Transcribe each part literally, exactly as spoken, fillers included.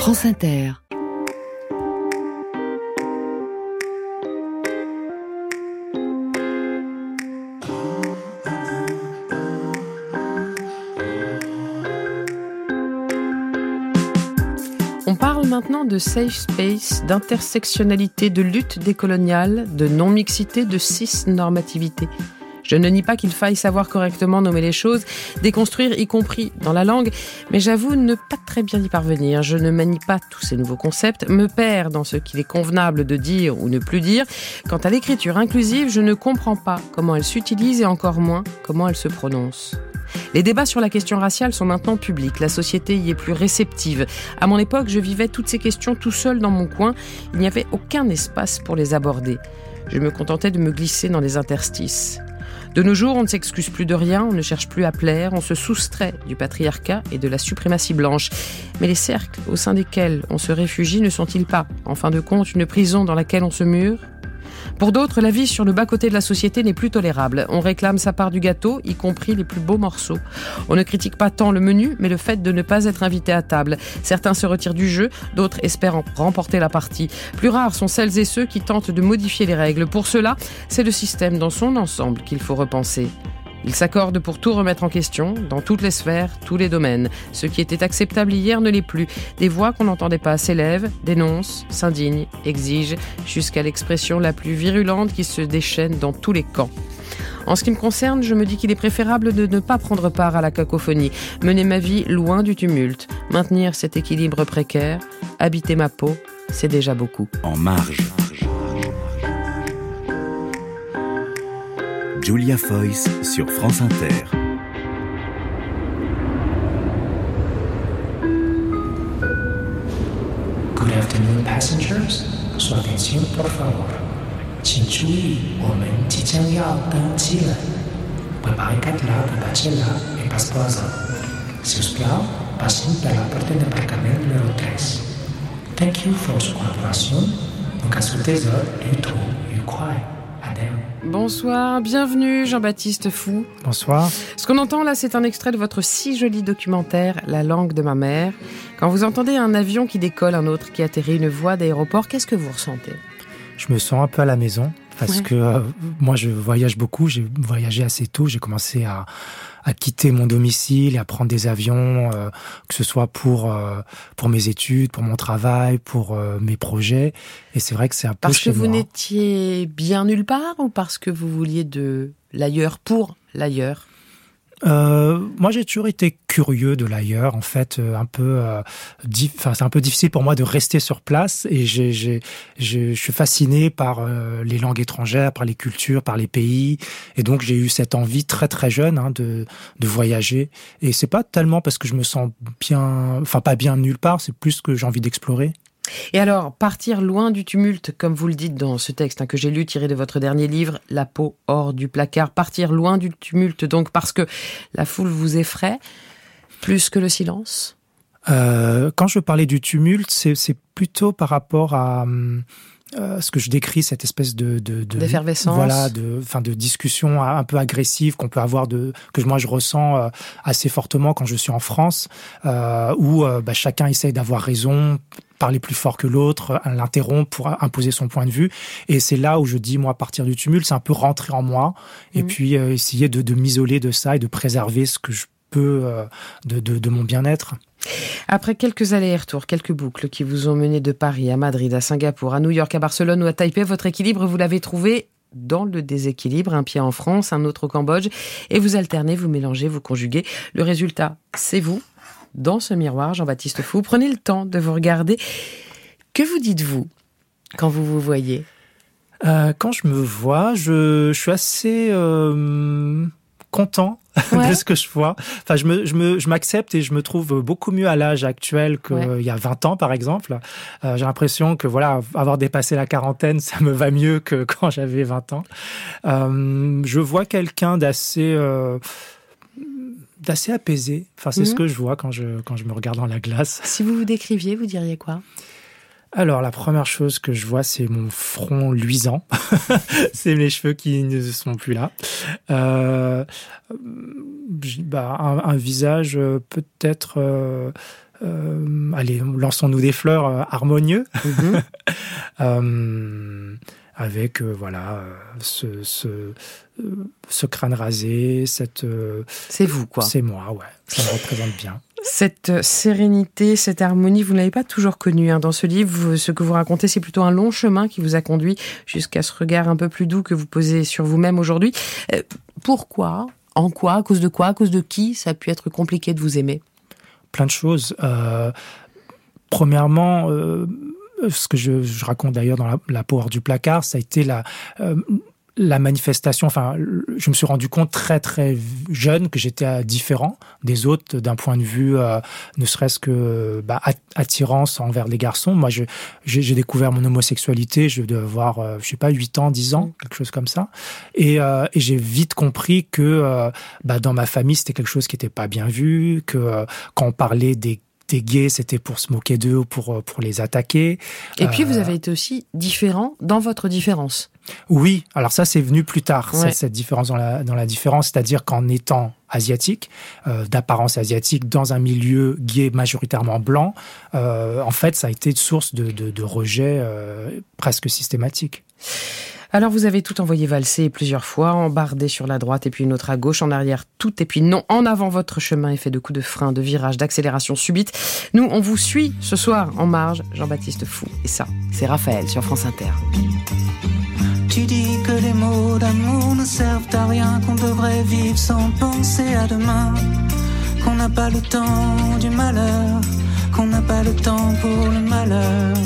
France Inter. On parle maintenant de safe space, d'intersectionnalité, de lutte décoloniale, de non-mixité, de cis-normativité. Je ne nie pas qu'il faille savoir correctement nommer les choses, déconstruire y compris dans la langue, mais j'avoue ne pas très bien y parvenir. Je ne manie pas tous ces nouveaux concepts, me perds dans ce qu'il est convenable de dire ou ne plus dire. Quant à l'écriture inclusive, je ne comprends pas comment elle s'utilise et encore moins comment elle se prononce. Les débats sur la question raciale sont maintenant publics, la société y est plus réceptive. À mon époque, je vivais toutes ces questions tout seul dans mon coin, il n'y avait aucun espace pour les aborder. Je me contentais de me glisser dans les interstices. De nos jours, on ne s'excuse plus de rien, on ne cherche plus à plaire, on se soustrait du patriarcat et de la suprématie blanche. Mais les cercles au sein desquels on se réfugie ne sont-ils pas, en fin de compte, une prison dans laquelle on se mure ? Pour d'autres, la vie sur le bas-côté de la société n'est plus tolérable. On réclame sa part du gâteau, y compris les plus beaux morceaux. On ne critique pas tant le menu, mais le fait de ne pas être invité à table. Certains se retirent du jeu, d'autres espèrent remporter la partie. Plus rares sont celles et ceux qui tentent de modifier les règles. Pour cela, c'est le système dans son ensemble qu'il faut repenser. Ils s'accordent pour tout remettre en question, dans toutes les sphères, tous les domaines. Ce qui était acceptable hier ne l'est plus. Des voix qu'on n'entendait pas s'élèvent, dénoncent, s'indignent, exigent, jusqu'à l'expression la plus virulente qui se déchaîne dans tous les camps. En ce qui me concerne, je me dis qu'il est préférable de ne pas prendre part à la cacophonie, mener ma vie loin du tumulte, maintenir cet équilibre précaire, habiter ma peau, c'est déjà beaucoup. En marge. Julia Foyce sur France Inter. Good afternoon, passengers. Su atención, por favor. 请注意，我们即将要登机了。Preparicat la batxilla e pasposa. Si us plau, passin per la porta d'aparcament número tres. Thank you for your collaboration. Donc à ce trésor, du tout, du quoi. Bonsoir, bienvenue Jean-Baptiste Fou. Bonsoir. Ce qu'on entend là, c'est un extrait de votre si joli documentaire « La langue de ma mère ». Quand vous entendez un avion qui décolle, un autre qui atterrit, une voie d'aéroport, qu'est-ce que vous ressentez ? Je me sens un peu à la maison parce ouais. que euh, moi je voyage beaucoup, j'ai voyagé assez tôt, j'ai commencé à, à quitter mon domicile et à prendre des avions, euh, que ce soit pour, euh, pour mes études, pour mon travail, pour euh, mes projets. Et c'est vrai que c'est un peu chez moi. Parce que vous n'étiez bien nulle part ou parce que vous vouliez de l'ailleurs pour l'ailleurs ? Euh, moi, j'ai toujours été curieux de l'ailleurs. En fait, euh, un peu, euh, dif... enfin, c'est un peu difficile pour moi de rester sur place. Et j'ai, j'ai, je, je suis fasciné par euh, les langues étrangères, par les cultures, par les pays. Et donc, j'ai eu cette envie très très jeune hein, de de voyager. Et c'est pas tellement parce que je me sens bien, enfin pas bien nulle part. C'est plus que j'ai envie d'explorer. Et alors, partir loin du tumulte, comme vous le dites dans ce texte hein, que j'ai lu, tiré de votre dernier livre, « La peau hors du placard », partir loin du tumulte, donc parce que la foule vous effraie, plus que le silence ? euh, Quand je parlais du tumulte, c'est, c'est plutôt par rapport à... Euh, ce que je décris, cette espèce de, de, de d'effervescence, voilà, de, enfin, de discussion un peu agressive qu'on peut avoir, de que moi je ressens euh, assez fortement quand je suis en France, euh, où euh, bah, chacun essaye d'avoir raison, parler plus fort que l'autre, l'interrompre pour imposer son point de vue. Et c'est là où je dis, moi, à partir du tumulte, c'est un peu rentrer en moi, mmh. et puis euh, essayer de, de m'isoler de ça et de préserver ce que je peux euh, de, de, de mon bien-être. Après quelques allers-retours, quelques boucles qui vous ont mené de Paris à Madrid, à Singapour, à New York, à Barcelone ou à Taipei, votre équilibre, vous l'avez trouvé dans le déséquilibre, un pied en France, un autre au Cambodge, et vous alternez, vous mélangez, vous conjuguez. Le résultat, c'est vous, dans ce miroir, Jean-Baptiste Fou. Prenez le temps de vous regarder. Que vous dites-vous quand vous vous voyez ? euh, Quand je me vois, je, je suis assez euh, content. Ouais. de ce que je vois. Enfin, je me, je me, je m'accepte et je me trouve beaucoup mieux à l'âge actuel qu'il ouais. y a vingt ans, par exemple. Euh, j'ai l'impression que, voilà, avoir dépassé la quarantaine, ça me va mieux que quand j'avais vingt ans. Euh, je vois quelqu'un d'assez, euh, d'assez apaisé. Enfin, c'est mmh. ce que je vois quand je, quand je me regarde dans la glace. Si vous vous décriviez, vous diriez quoi ? Alors, la première chose que je vois, c'est mon front luisant. C'est mes cheveux qui ne sont plus là. Euh, bah, un, un visage peut-être euh, euh, allez, lançons-nous des fleurs euh, harmonieux. Mm-hmm. euh, avec euh, voilà euh, ce, ce, euh, ce crâne rasé, cette... Euh, c'est vous, quoi. C'est moi, ouais. Ça me représente bien. Cette sérénité, cette harmonie, vous ne l'avez pas toujours connue. Hein. Dans ce livre, ce que vous racontez, c'est plutôt un long chemin qui vous a conduit jusqu'à ce regard un peu plus doux que vous posez sur vous-même aujourd'hui. Euh, pourquoi ? En quoi ? À cause de quoi ? À cause de qui ça a pu être compliqué de vous aimer ? Plein de choses. Euh, premièrement, euh, ce que je, je raconte d'ailleurs dans la, la peau hors du placard, ça a été la... Euh, la manifestation, enfin, je me suis rendu compte très très jeune que j'étais différent des autres d'un point de vue, euh, ne serait-ce que bah, attirance envers les garçons. Moi, je, j'ai, j'ai découvert mon homosexualité, je devais avoir, euh, je sais pas, huit ans, dix ans, quelque chose comme ça. Et, euh, et j'ai vite compris que euh, bah, dans ma famille, c'était quelque chose qui était pas bien vu, que euh, quand on parlait des des gays, c'était pour se moquer d'eux ou pour, pour les attaquer. Et puis, euh, vous avez été aussi différent dans votre différence. Oui, alors ça, c'est venu plus tard, ouais. cette, cette différence dans la, dans la différence, c'est-à-dire qu'en étant asiatique, euh, d'apparence asiatique, dans un milieu gay majoritairement blanc, euh, en fait, ça a été une source de, de, de rejet euh, presque systématique. Alors vous avez tout envoyé valser plusieurs fois, embardé sur la droite et puis une autre à gauche, en arrière tout et puis non, en avant votre chemin est fait de coups de frein, de virages, d'accélération subite. Nous, on vous suit ce soir en marge, Jean-Baptiste Fou. Et ça, c'est Raphaël sur France Inter. Tu dis que les mots d'amour ne servent à rien, qu'on devrait vivre sans penser à demain, qu'on n'a pas le temps du malheur, qu'on n'a pas le temps pour le malheur.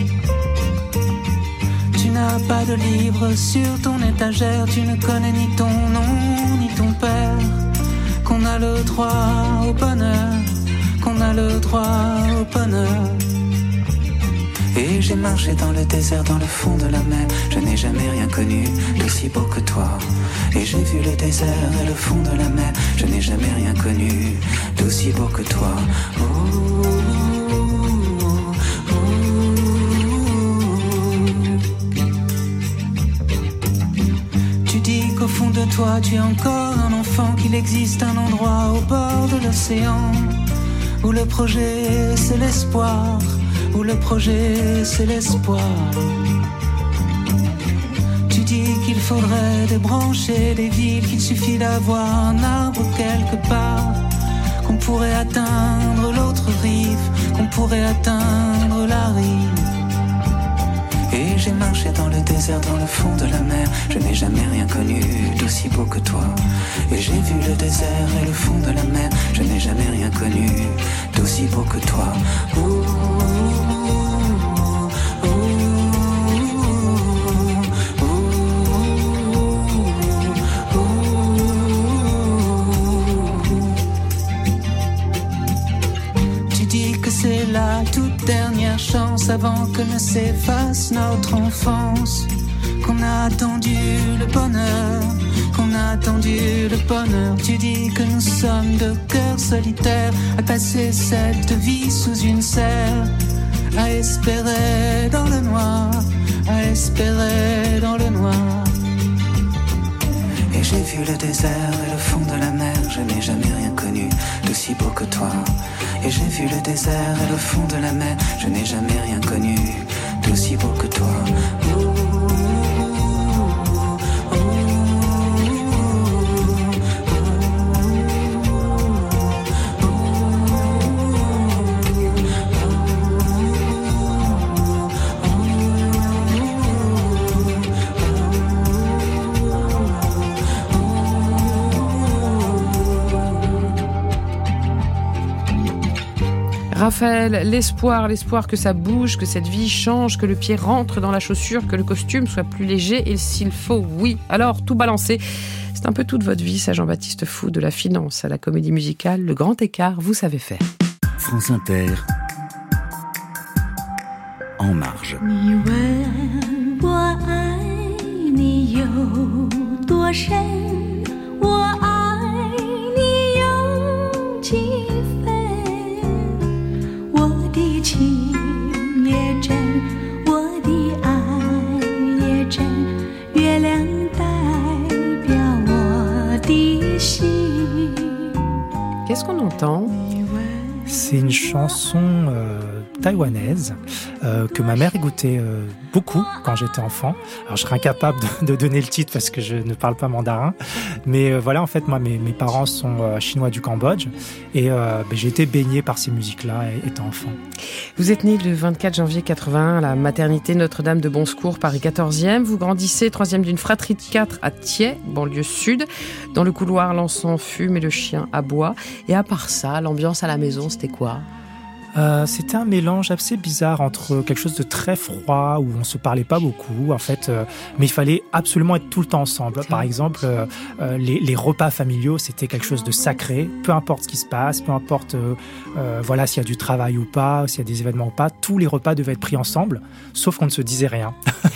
Tu n'as pas de livre sur ton étagère, tu ne connais ni ton nom ni ton père, qu'on a le droit au bonheur, qu'on a le droit au bonheur. Et j'ai marché dans le désert, dans le fond de la mer, je n'ai jamais rien connu d'aussi beau que toi. Et j'ai vu le désert et le fond de la mer, je n'ai jamais rien connu d'aussi beau que toi. Oh, au fond de toi, tu es encore un enfant, qu'il existe un endroit au bord de l'océan où le projet c'est l'espoir, où le projet c'est l'espoir. Tu dis qu'il faudrait débrancher les villes, qu'il suffit d'avoir un arbre quelque part, qu'on pourrait atteindre l'autre rive, qu'on pourrait atteindre la rive. Et j'ai marché dans le désert, dans le fond de la mer, je n'ai jamais rien connu d'aussi beau que toi. Et j'ai vu le désert et le fond de la mer, je n'ai jamais rien connu d'aussi beau que toi. Ouh, ouh, ouh, ouh. Tu dis que c'est la toute dernière chance avant que ne s'efface notre enfance, qu'on a attendu le bonheur, qu'on a attendu le bonheur. Tu dis que nous sommes de cœurs solitaires à passer cette vie sous une serre, à espérer dans le noir, à espérer dans le noir. Et j'ai vu le désert et le fond de la mer, je n'ai jamais rien connu d'aussi beau que toi. Et j'ai vu le désert et le fond de la mer, je n'ai jamais rien connu d'aussi beau que toi. Ouh. Raphaël, l'espoir, l'espoir que ça bouge, que cette vie change, que le pied rentre dans la chaussure, que le costume soit plus léger et s'il faut, oui. Alors, tout balancer. C'est un peu toute votre vie, ça, Jean-Baptiste Fou, de la finance à la comédie musicale, le grand écart, vous savez faire. France Inter, En marge. Qu'est-ce qu'on entend ? C'est une chanson chanson euh, taïwanaise euh, que ma mère écoutait euh, beaucoup quand j'étais enfant. Alors je serais incapable de, de donner le titre parce que je ne parle pas mandarin, mais euh, voilà, en fait moi mes, mes parents sont euh, chinois du Cambodge et euh, ben, j'ai été baigné par ces musiques-là étant enfant. Vous êtes né le vingt-quatre janvier quatre-vingt-un à la maternité Notre-Dame de Bonsecours, Paris quatorzième. Vous grandissez troisième d'une fratrie de quatre à Thiais, banlieue sud. Dans le couloir, l'encens fume et le chien aboie. Et à part ça, l'ambiance à la maison, c'était quoi ? Euh, c'était un mélange assez bizarre entre quelque chose de très froid où on se parlait pas beaucoup en fait, euh, mais il fallait absolument être tout le temps ensemble. Par exemple, euh, euh, les, les repas familiaux, c'était quelque chose de sacré. Peu importe ce qui se passe, peu importe euh, euh, voilà s'il y a du travail ou pas, s'il y a des événements ou pas, tous les repas devaient être pris ensemble, sauf qu'on ne se disait rien.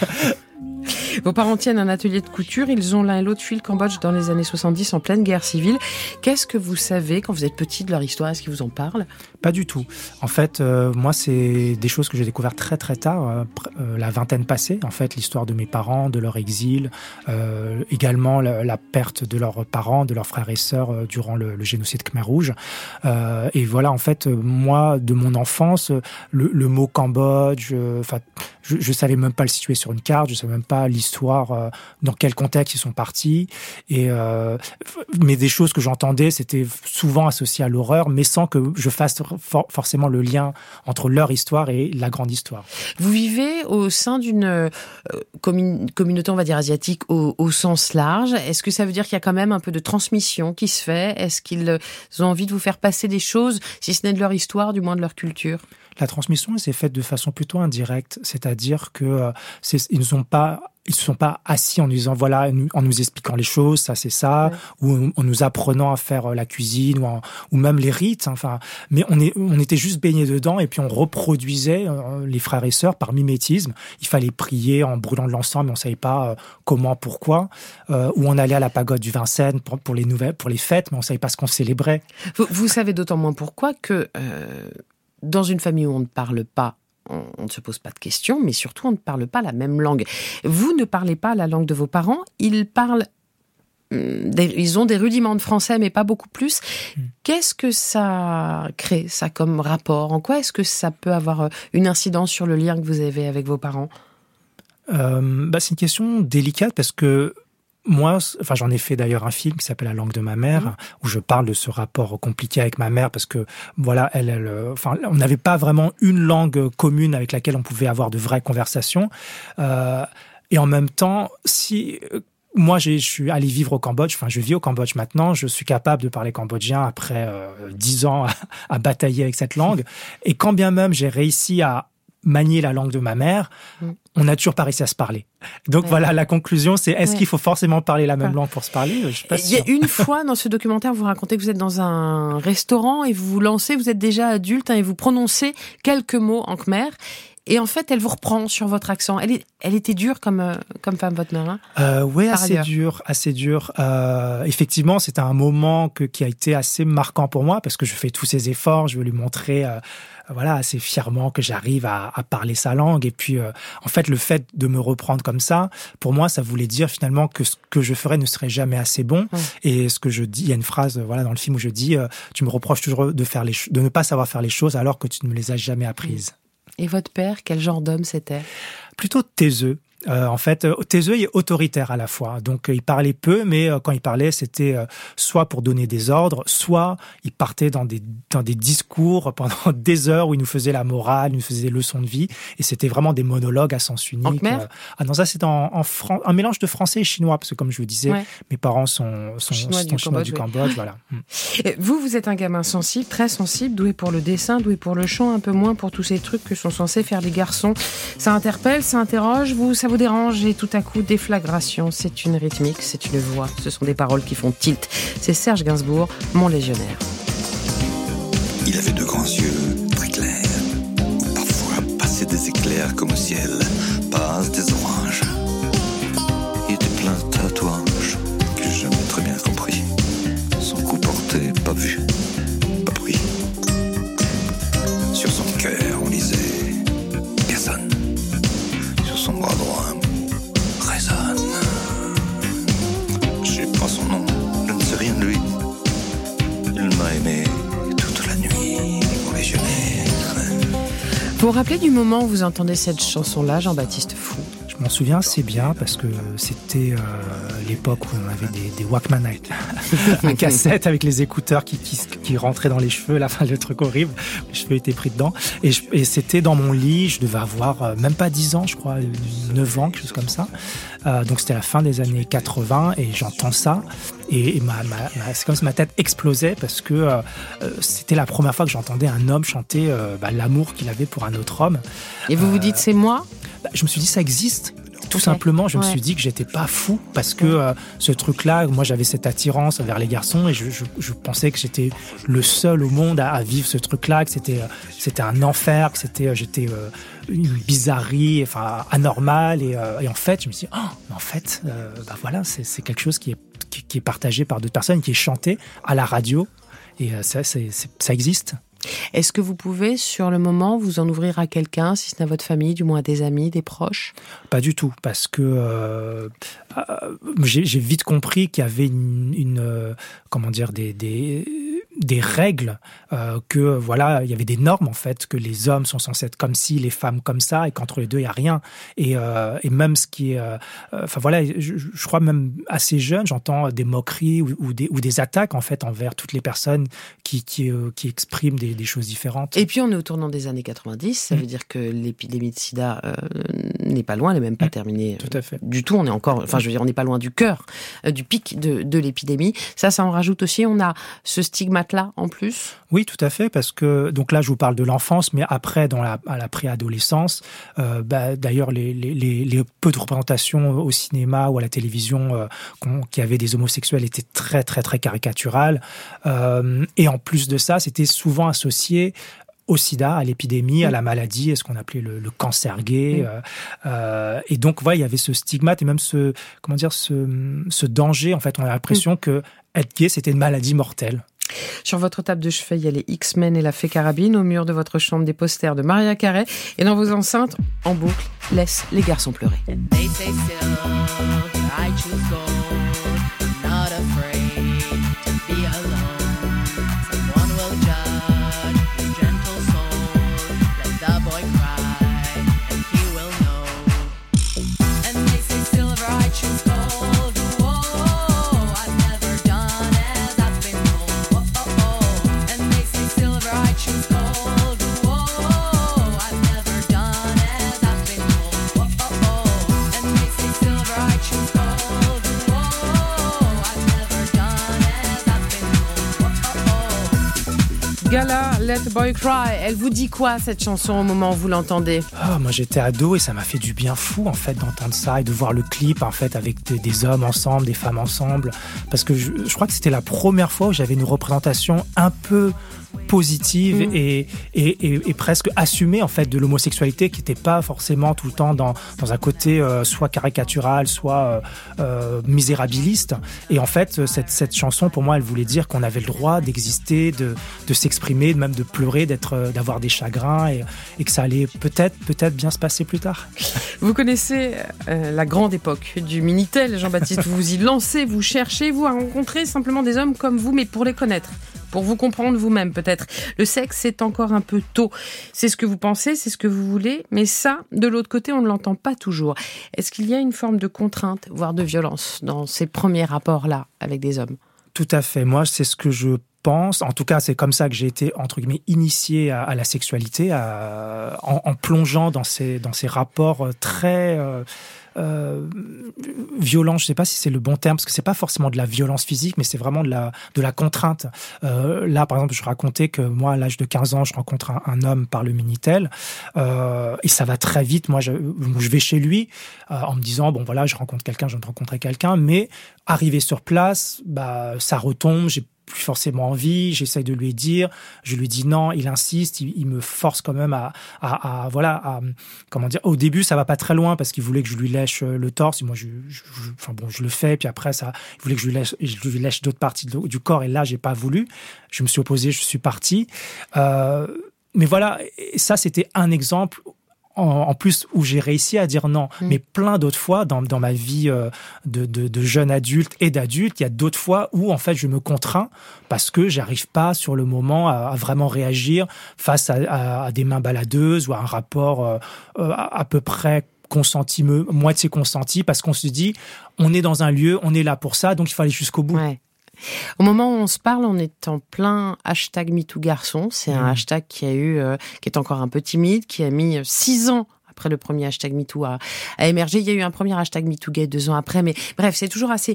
Vos parents tiennent un atelier de couture. Ils ont l'un et l'autre fui le Cambodge dans les années soixante-dix en pleine guerre civile. Qu'est-ce que vous savez quand vous êtes petit de leur histoire ? Est-ce qu'ils vous en parlent ? Pas du tout. En fait, euh, moi, c'est des choses que j'ai découvertes très très tard, euh, euh, la vingtaine passée. En fait, l'histoire de mes parents, de leur exil, euh, également la, la perte de leurs parents, de leurs frères et sœurs euh, durant le, le génocide Khmer Rouge. Euh, et voilà, en fait, euh, moi, de mon enfance, le, le mot Cambodge, enfin, euh, je, je savais même pas le situer sur une carte, je savais même pas l'histoire, euh, dans quel contexte ils sont partis. Et euh, mais des choses que j'entendais, c'était souvent associé à l'horreur, mais sans que je fasse for- forcément le lien entre leur histoire et la grande histoire. Vous vivez au sein d'une euh, commun- communauté, on va dire, asiatique au, au sens large. Est-ce que ça veut dire qu'il y a quand même un peu de transmission qui se fait ? Est-ce qu'ils ont envie de vous faire passer des choses, si ce n'est de leur histoire, du moins de leur culture ? La transmission, elle s'est faite de façon plutôt indirecte, c'est-à-dire que euh, c'est, ils ne ont pas Ils ne se sont pas assis en nous disant, voilà, en nous expliquant les choses, ça c'est ça, ouais. Ou en nous apprenant à faire la cuisine, ou, en, ou même les rites. Enfin, mais on, est, on était juste baignés dedans et puis on reproduisait euh, les frères et sœurs par mimétisme. Il fallait prier en brûlant de l'encens, mais on ne savait pas euh, comment, pourquoi. Euh, ou on allait à la pagode du Vincennes pour, pour, les, nouvelles, pour les fêtes, mais on ne savait pas ce qu'on célébrait. Vous, vous savez d'autant moins pourquoi que euh, dans une famille où on ne parle pas, on ne se pose pas de questions, mais surtout, on ne parle pas la même langue. Vous ne parlez pas la langue de vos parents, ils parlent... Des, ils ont des rudiments de français, mais pas beaucoup plus. Mmh. Qu'est-ce que ça crée, ça, comme rapport ? En quoi est-ce que ça peut avoir une incidence sur le lien que vous avez avec vos parents ? euh, bah, C'est une question délicate, parce que moi, enfin, j'en ai fait d'ailleurs un film qui s'appelle La langue de ma mère, mmh. où je parle de ce rapport compliqué avec ma mère, parce que voilà, elle, elle, enfin, on n'avait pas vraiment une langue commune avec laquelle on pouvait avoir de vraies conversations. Euh, et en même temps, si moi, j'ai, je suis allé vivre au Cambodge, enfin, je vis au Cambodge maintenant, je suis capable de parler cambodgien après euh, dix ans à, à batailler avec cette langue. Et quand bien même j'ai réussi à manier la langue de ma mère, mmh. on n'a toujours pas réussi à se parler. Donc ouais. voilà, la conclusion, c'est est-ce ouais. qu'il faut forcément parler la même ouais. langue pour se parler ? Je suis pas Il y a une fois dans ce documentaire, vous racontez que vous êtes dans un restaurant et vous vous lancez, vous êtes déjà adulte hein, et vous prononcez quelques mots en khmer. Et en fait, elle vous reprend sur votre accent. Elle, est, elle était dure comme, euh, comme femme, votre mère, hein ? euh, Oui, assez ailleurs. dur, assez dur. Euh, effectivement, c'était un moment que, qui a été assez marquant pour moi parce que je fais tous ces efforts, je veux lui montrer, euh, voilà, assez fièrement que j'arrive à, à parler sa langue. Et puis, euh, en fait, le fait de me reprendre comme ça, pour moi, ça voulait dire finalement que ce que je ferais ne serait jamais assez bon. Mmh. Et ce que je dis, il y a une phrase, voilà, dans le film où je dis, euh, tu me reproches toujours de faire les, de ne pas savoir faire les choses alors que tu ne me les as jamais apprises. Mmh. Et votre père, quel genre d'homme c'était ? Plutôt taiseux. Euh, en fait, taiseux et autoritaire à la fois. Donc, euh, il parlait peu, mais euh, quand il parlait, c'était euh, soit pour donner des ordres, soit il partait dans des, dans des discours pendant des heures où il nous faisait la morale, il nous faisait des leçons de vie. Et c'était vraiment des monologues à sens unique. En khmer ? euh, Ah non, ça, c'est en, en Fran- un mélange de français et chinois, parce que comme je vous disais, ouais. mes parents sont, sont chinois, sont du, chinois Cambodge, du ouais. Cambodge. Voilà. Vous, vous êtes un gamin sensible, très sensible, doué pour le dessin, doué pour le chant, un peu moins pour tous ces trucs que sont censés faire les garçons. Ça interpelle, ça interroge, vous, ça vous dérange et tout à coup, déflagration, c'est une rythmique, c'est une voix, ce sont des paroles qui font tilt. C'est Serge Gainsbourg, Mon légionnaire. Il avait de grands yeux très clairs, où parfois passaient des éclairs comme au ciel, passent des oranges. Il était plein de tatouages que j'ai jamais très bien compris. Son cou porté, pas vu, pas pris. Sur son cœur, on lisait personne. Sur son bras droit, résonne. Je sais pas son nom, je ne sais rien de lui. Il m'a aimé toute la nuit, mon légionnaire. vous rappelez du moment où vous entendez cette chanson-là, Jean-Baptiste Fou ? Je m'en souviens assez bien parce que c'était euh, l'époque où on avait des, des Walkman avec un cassette avec les écouteurs qui, qui, qui rentraient dans les cheveux, là, enfin, le truc horrible, les cheveux étaient pris dedans. Et, je, et c'était dans mon lit, je devais avoir euh, même pas dix ans, je crois, neuf ans, quelque chose comme ça. Euh, donc c'était la fin des années quatre-vingts et j'entends ça. Et, et ma, ma, ma, c'est comme si ma tête explosait parce que euh, c'était la première fois que j'entendais un homme chanter euh, bah, l'amour qu'il avait pour un autre homme. Et vous euh, vous dites c'est moi ? Bah, je me suis dit ça existe. Tout okay. simplement, je ouais. me suis dit que j'étais pas fou parce que euh, ce truc-là, moi j'avais cette attirance vers les garçons et je, je, je pensais que j'étais le seul au monde à, à vivre ce truc-là, que c'était, euh, c'était un enfer, que c'était, euh, j'étais euh, une bizarrerie, enfin anormale et, euh, et en fait, je me suis dit, oh, en fait, euh, bah voilà, c'est, c'est quelque chose qui est, qui, qui est partagé par d'autres personnes, qui est chanté à la radio et euh, ça, c'est, c'est, ça existe. Est-ce que vous pouvez, sur le moment, vous en ouvrir à quelqu'un, si ce n'est à votre famille, du moins à des amis, des proches ? Pas du tout, parce que euh, euh, j'ai, j'ai vite compris qu'il y avait une, une euh, comment dire, des, des, des règles, euh, que voilà, il y avait des normes en fait, que les hommes sont censés être comme ci, les femmes comme ça, et qu'entre les deux il y a rien. Et, euh, et même ce qui est, enfin euh, voilà, je, je crois même assez jeune, j'entends des moqueries ou, ou des ou des attaques en fait envers toutes les personnes qui qui, euh, qui expriment des des choses différentes. Et puis on est au tournant des années quatre-vingt-dix, ça mmh. veut dire que l'épidémie de sida euh, n'est pas loin, elle n'est même pas mmh. terminée tout à fait. Du tout. On est encore, enfin je veux dire, on n'est pas loin du cœur, euh, du pic de, de l'épidémie. Ça, ça en rajoute aussi. On a ce stigmate-là en plus. Oui, tout à fait, parce que donc là je vous parle de l'enfance, mais après dans la à la préadolescence, euh, bah, d'ailleurs les, les les les peu de représentations au cinéma ou à la télévision euh, qui avaient des homosexuels étaient très très très caricaturales. Euh, et en plus de ça, c'était souvent associé au sida, à l'épidémie, mmh. à la maladie, à ce qu'on appelait le, le cancer gay. Mmh. Euh, euh, et donc, voilà, il y avait ce stigmate et même ce, comment dire, ce, ce danger. En fait, on a l'impression mmh. que être gay, c'était une maladie mortelle. Sur votre table de chevet, il y a les X-Men et la Fée Carabine. Au mur de votre chambre, des posters de Mariah Carey. Et dans vos enceintes, en boucle, laisse les garçons pleurer. Gala, Let the Boy Cry. Elle vous dit quoi, cette chanson, au moment où vous l'entendez ? Oh, moi, j'étais ado et ça m'a fait du bien fou, en fait, d'entendre ça et de voir le clip, en fait, avec des, des hommes ensemble, des femmes ensemble. Parce que je, je crois que c'était la première fois où j'avais une représentation un peu positive mmh. et, et, et, et presque assumée en fait de l'homosexualité qui n'était pas forcément tout le temps dans, dans un côté euh, soit caricatural, soit euh, euh, misérabiliste. Et en fait, cette, cette chanson, pour moi, elle voulait dire qu'on avait le droit d'exister, de, de s'exprimer, même de pleurer, d'être, d'avoir des chagrins et, et que ça allait peut-être, peut-être bien se passer plus tard. Vous connaissez euh, la grande époque du Minitel, Jean-Baptiste. Vous vous y lancez, vous cherchez, vous à rencontrer simplement des hommes comme vous, mais pour les connaître. Pour vous comprendre vous-même, peut-être. Le sexe, c'est encore un peu tôt. C'est ce que vous pensez, c'est ce que vous voulez. Mais ça, de l'autre côté, on ne l'entend pas toujours. Est-ce qu'il y a une forme de contrainte, voire de violence, dans ces premiers rapports-là avec des hommes ? Tout à fait. Moi, c'est ce que je pense. En tout cas, c'est comme ça que j'ai été, entre guillemets, initié à, à la sexualité, à, en, en plongeant dans ces, dans ces rapports très... Euh, Euh, violent, je ne sais pas si c'est le bon terme, parce que c'est pas forcément de la violence physique, mais c'est vraiment de la, de la contrainte. Euh, là, par exemple, je racontais que moi, à l'âge de quinze ans, je rencontre un, un homme par le Minitel, euh, et ça va très vite. Moi, je, je vais chez lui euh, en me disant, bon voilà, je rencontre quelqu'un, je viens de rencontrer quelqu'un, mais arrivé sur place, bah, ça retombe, j'ai plus forcément envie, j'essaye de lui dire, je lui dis non, il insiste, il, il me force quand même à, à, à voilà, à, comment dire, au début ça va pas très loin parce qu'il voulait que je lui lèche le torse, et moi je, je, je enfin bon, je le fais, puis après ça, il voulait que je lui lèche, je lui lèche d'autres parties de, du corps, et là j'ai pas voulu, je me suis opposé, je suis parti, euh, mais voilà, et ça c'était un exemple en, en plus où j'ai réussi à dire non. Mmh. Mais plein d'autres fois dans, dans ma vie euh, de, de, de jeune adulte et d'adulte, il y a d'autres fois où en fait je me contrains parce que j'arrive pas sur le moment à, à vraiment réagir face à, à, à des mains baladeuses ou à un rapport euh, euh, à, à peu près consenti, moitié consenti, parce qu'on se dit on est dans un lieu, on est là pour ça, donc il faut aller jusqu'au bout. Ouais. Au moment où on se parle, on est en plein hashtag MeTooGarçon. C'est un mmh. hashtag qui a eu, euh, qui est encore un peu timide, qui a mis six ans après le premier hashtag MeToo à, à émerger. Il y a eu un premier hashtag MeTooGay deux ans après, mais bref, c'est toujours assez,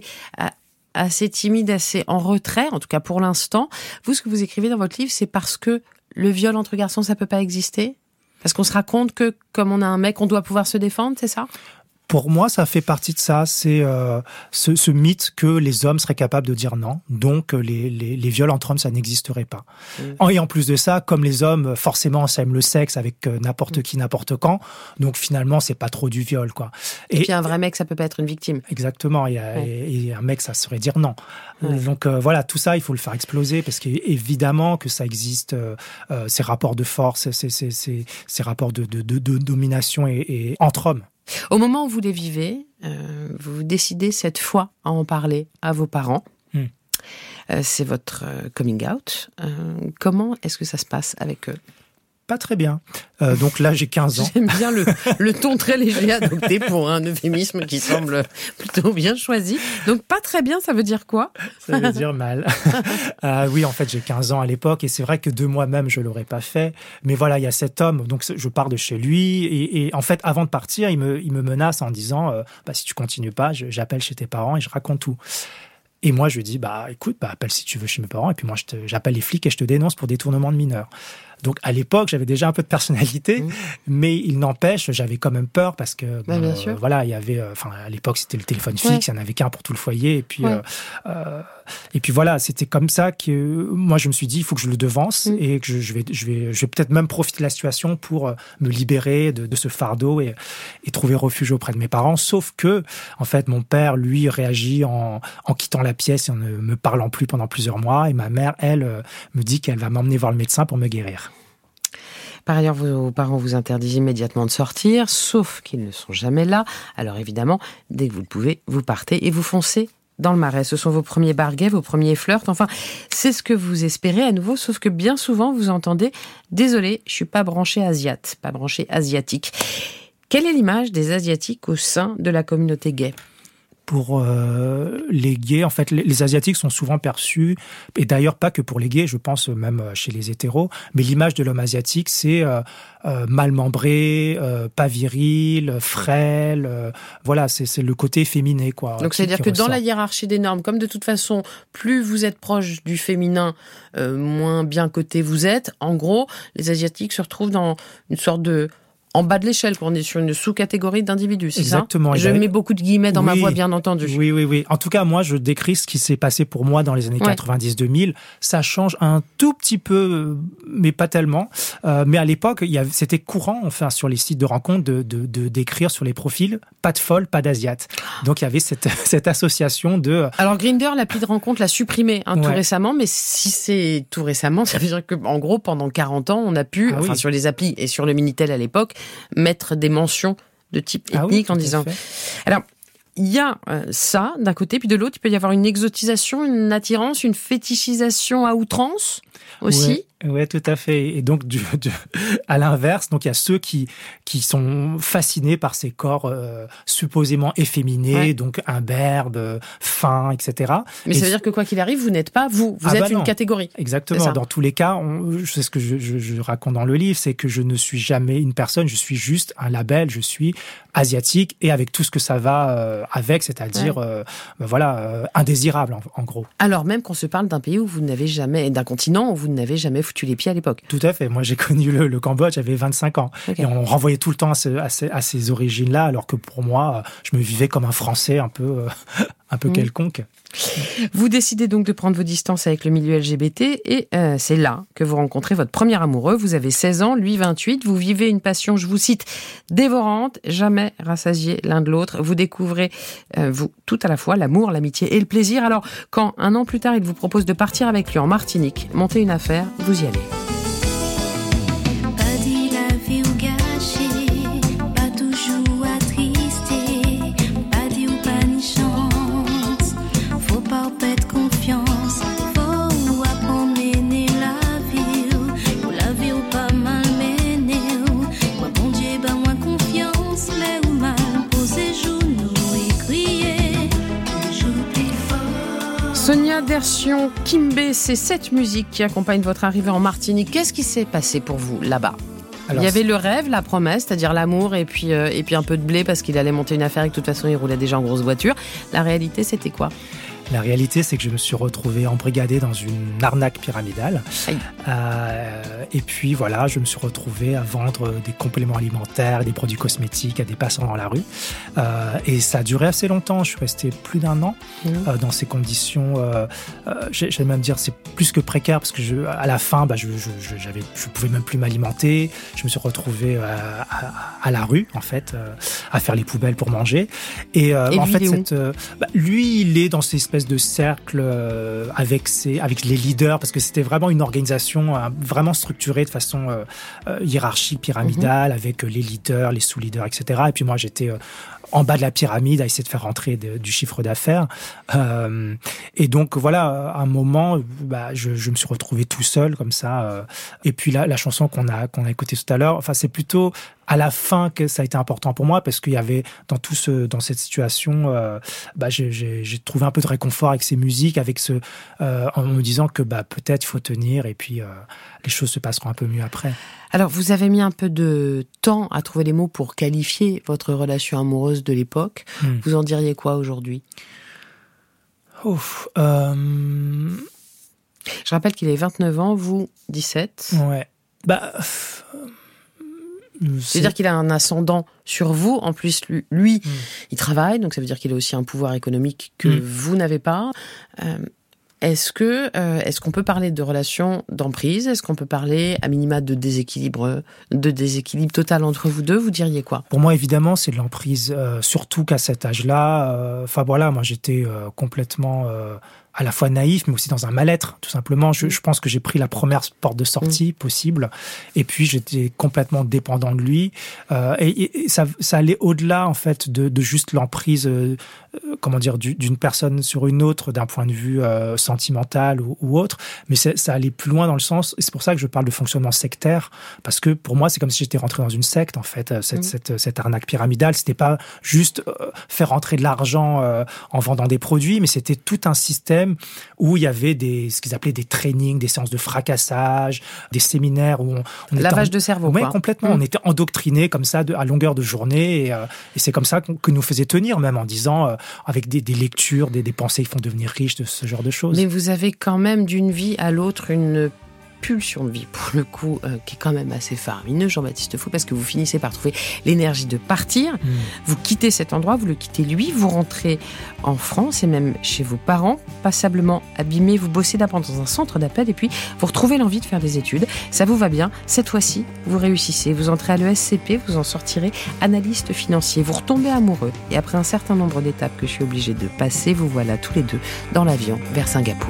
assez timide, assez en retrait, en tout cas pour l'instant. Vous, ce que vous écrivez dans votre livre, c'est parce que le viol entre garçons, ça peut pas exister? Parce qu'on se raconte que, comme on a un mec, on doit pouvoir se défendre, c'est ça? Pour moi, ça fait partie de ça. C'est euh, ce, ce mythe que les hommes seraient capables de dire non. Donc, les, les, les viols entre hommes, ça n'existerait pas. Mmh. Et en plus de ça, comme les hommes, forcément, s'aiment le sexe avec n'importe mmh. qui, n'importe quand. Donc, finalement, c'est pas trop du viol, quoi. Et, et puis, un vrai mec, ça peut pas être une victime. Exactement. Et, ouais. et, et un mec, ça serait dire non. Ouais. Donc, euh, voilà, tout ça, il faut le faire exploser parce qu'évidemment que ça existe, euh, euh, ces rapports de force, ces, ces, ces, ces rapports de, de, de, de domination et, et entre hommes. Au moment où vous les vivez, euh, vous décidez cette fois à en parler à vos parents. Mmh. Euh, c'est votre euh, coming out. Euh, comment est-ce que ça se passe avec eux ? Pas très bien. Euh, donc là, j'ai quinze ans. J'aime bien le, le ton très léger adopté pour un euphémisme qui semble plutôt bien choisi. Donc pas très bien, ça veut dire quoi ? Ça veut dire mal. euh, oui, en fait, j'ai quinze ans à l'époque et c'est vrai que de moi-même, je l'aurais pas fait. Mais voilà, il y a cet homme, donc je pars de chez lui et, et en fait, avant de partir, il me, il me menace en disant euh, bah, si tu continues pas, je, j'appelle chez tes parents et je raconte tout. Et moi, je lui dis, bah, écoute, bah, appelle si tu veux chez mes parents. Et puis moi, je te, j'appelle les flics et je te dénonce pour détournement de mineurs. Donc, à l'époque, j'avais déjà un peu de personnalité, mmh. mais il n'empêche, j'avais quand même peur parce que, bah, bon, bien sûr. Euh, voilà, il y avait, enfin, euh, à l'époque, c'était le téléphone fixe, ouais. il n'y en avait qu'un pour tout le foyer. Et puis, ouais. euh, euh, et puis voilà, c'était comme ça que moi, je me suis dit, il faut que je le devance mmh. et que je, je vais, je vais, je vais peut-être même profiter de la situation pour euh, me libérer de, de ce fardeau et, et trouver refuge auprès de mes parents. Sauf que, en fait, mon père, lui, réagit en, en quittant la pièce et en ne me parlant plus pendant plusieurs mois. Et ma mère, elle, euh, me dit qu'elle va m'emmener voir le médecin pour me guérir. Par ailleurs, vos parents vous interdisent immédiatement de sortir, sauf qu'ils ne sont jamais là. Alors évidemment, dès que vous le pouvez, vous partez et vous foncez dans le Marais. Ce sont vos premiers barguets, vos premiers flirts. Enfin, c'est ce que vous espérez à nouveau, sauf que bien souvent, vous entendez « Désolé, je suis pas branché asiate, pas branché asiatique ». Quelle est l'image des Asiatiques au sein de la communauté gay ? Pour euh, les gays, en fait, les, les Asiatiques sont souvent perçus, et d'ailleurs pas que pour les gays, je pense même chez les hétéros, mais l'image de l'homme asiatique, c'est euh, euh, mal membré, euh, pas viril, frêle, euh, voilà, c'est, c'est le côté féminin, quoi. Donc c'est-à-dire que ressort. Dans la hiérarchie des normes, comme de toute façon, plus vous êtes proche du féminin, euh, moins bien coté vous êtes, en gros, les Asiatiques se retrouvent dans une sorte de... En bas de l'échelle, on est sur une sous-catégorie d'individus, c'est Exactement. ça ? Je mets beaucoup de guillemets dans oui, ma voix, bien entendu. Oui, oui, oui. En tout cas, moi, je décris ce qui s'est passé pour moi dans les années ouais. quatre-vingt-dix deux mille. Ça change un tout petit peu, mais pas tellement. Euh, mais à l'époque, il y avait, c'était courant, enfin, sur les sites de rencontres, de, de, de d'écrire sur les profils « pas de folle, pas d'asiate ». Donc, il y avait cette, cette association de... Alors, Grindr, l'appli de rencontre, l'a supprimé hein, ouais. tout récemment, mais si c'est tout récemment, ça veut dire qu'en gros, pendant quarante ans, on a pu, ah, enfin, oui. sur les applis et sur le Minitel à l'époque, mettre des mentions de type ethnique ah oui, en disant... Alors, il y a euh, ça, d'un côté, puis de l'autre, il peut y avoir une exotisation, une attirance, une fétichisation à outrance aussi. Ouais. Oui, tout à fait. Et donc, du, du, à l'inverse, donc il y a ceux qui qui sont fascinés par ces corps euh, supposément efféminés, ouais. donc imberbes, fins, et cetera. Mais et ça veut dire que quoi qu'il arrive, vous n'êtes pas vous. Vous ah êtes bah une non. catégorie. Exactement. Dans tous les cas, on, c'est ce que je, je, je raconte dans le livre, c'est que je ne suis jamais une personne. Je suis juste un label. Je suis asiatique et avec tout ce que ça va euh, avec, c'est-à-dire ouais. euh, ben voilà euh, indésirable en, en gros. Alors même qu'on se parle d'un pays où vous n'avez jamais, d'un continent où vous n'avez jamais foutu les pieds à l'époque. Tout à fait. Moi, j'ai connu le, le Cambodge, j'avais vingt-cinq ans. Okay. Et on renvoyait tout le temps à, ce, à, ces, à ces origines-là, alors que pour moi, je me vivais comme un Français un peu, un peu mmh. quelconque. Vous décidez donc de prendre vos distances avec le milieu L G B T et euh, c'est là que vous rencontrez votre premier amoureux. Vous avez seize ans, lui vingt-huit. Vous vivez une passion, je vous cite, dévorante, jamais rassasiés l'un de l'autre. Vous découvrez, euh, vous, tout à la fois, l'amour, l'amitié et le plaisir. Alors, quand un an plus tard, il vous propose de partir avec lui en Martinique, monter une affaire, vous y allez. Pas dit la vie ou gâchée, version Kimbe, c'est cette musique qui accompagne votre arrivée en Martinique. Qu'est-ce qui s'est passé pour vous là-bas ? Alors, il y avait le rêve, la promesse, c'est-à-dire l'amour et puis, euh, et puis un peu de blé parce qu'il allait monter une affaire et que de toute façon il roulait déjà en grosse voiture. La réalité, c'était quoi ? La réalité, c'est que je me suis retrouvé embrigadé dans une arnaque pyramidale. Euh, et puis voilà, je me suis retrouvé à vendre des compléments alimentaires, des produits cosmétiques à des passants dans la rue. Euh, et ça a duré assez longtemps. Je suis resté plus d'un an mmh. euh, dans ces conditions. Euh, euh, j'allais même dire, c'est plus que précaire parce que je, à la fin, bah, je, je, je, j'avais, je pouvais même plus m'alimenter. Je me suis retrouvé euh, à, à la rue, en fait, euh, à faire les poubelles pour manger. Et, euh, et en lui, fait, il est cette, euh, bah, lui, il est dans ces espèces de cercle euh, avec ses, avec les leaders parce que c'était vraiment une organisation euh, vraiment structurée de façon euh, euh, hiérarchique pyramidale mmh. avec euh, les leaders, les sous-leaders, et cetera. Et puis moi j'étais euh, en bas de la pyramide à essayer de faire rentrer de, du chiffre d'affaires. Euh, et donc voilà, à un moment, bah, je, je me suis retrouvé tout seul comme ça. Euh, et puis là, la chanson qu'on a qu'on a écoutée tout à l'heure, enfin c'est plutôt à la fin que ça a été important pour moi parce qu'il y avait dans tout ce dans cette situation, euh, bah j'ai, j'ai, j'ai trouvé un peu de réconfort avec ces musiques, avec ce euh, en me disant que bah peut-être il faut tenir et puis euh, les choses se passeront un peu mieux après. Alors vous avez mis un peu de temps à trouver les mots pour qualifier votre relation amoureuse de l'époque. Mmh. Vous en diriez quoi aujourd'hui ? Ouf. Euh... Je rappelle qu'il avait vingt-neuf ans, vous dix-sept. Ouais. Bah. C'est-à-dire qu'il a un ascendant sur vous. En plus, lui, lui mmh. il travaille, donc ça veut dire qu'il a aussi un pouvoir économique que mmh. vous n'avez pas. Euh, est-ce que, euh, est-ce qu'on peut parler de relation d'emprise ? Est-ce qu'on peut parler, à minima, de déséquilibre, de déséquilibre total entre vous deux ? Vous diriez quoi ? Pour moi, évidemment, c'est de l'emprise, euh, surtout qu'à cet âge-là. Enfin euh, voilà, moi j'étais euh, complètement... Euh, à la fois naïf, mais aussi dans un mal-être, tout simplement. Je, je pense que j'ai pris la première porte de sortie mmh. possible, et puis j'étais complètement dépendant de lui. Euh, et, et ça, ça allait au-delà, en fait, de, de juste l'emprise, euh, comment dire, du, d'une personne sur une autre, d'un point de vue euh, sentimental ou, ou autre. Mais ça allait plus loin dans le sens, et c'est pour ça que je parle de fonctionnement sectaire, parce que pour moi, c'est comme si j'étais rentré dans une secte, en fait, cette, mmh. cette, cette arnaque pyramidale. C'était pas juste euh, faire rentrer de l'argent euh, en vendant des produits, mais c'était tout un système où il y avait des, ce qu'ils appelaient des trainings, des séances de fracassage, des séminaires où on... on Lavage en... de cerveau, ouais, quoi. Complètement. Mmh. On était endoctrinés comme ça de, à longueur de journée et, euh, et c'est comme ça qu'on, que nous faisait tenir, même en disant, euh, avec des, des lectures, des, des pensées qui font devenir riches, de ce genre de choses. Mais vous avez quand même d'une vie à l'autre une pulsion de vie, pour le coup, euh, qui est quand même assez faramineux, Jean-Baptiste Fou, parce que vous finissez par trouver l'énergie de partir. Mmh. Vous quittez cet endroit, vous le quittez lui, vous rentrez en France et même chez vos parents, passablement abîmés, vous bossez d'abord dans un centre d'appel et puis vous retrouvez l'envie de faire des études. Ça vous va bien. Cette fois-ci, vous réussissez. Vous entrez à l'E S C P, vous en sortirez analyste financier. Vous retombez amoureux et après un certain nombre d'étapes que je suis obligée de passer, vous voilà tous les deux dans l'avion vers Singapour.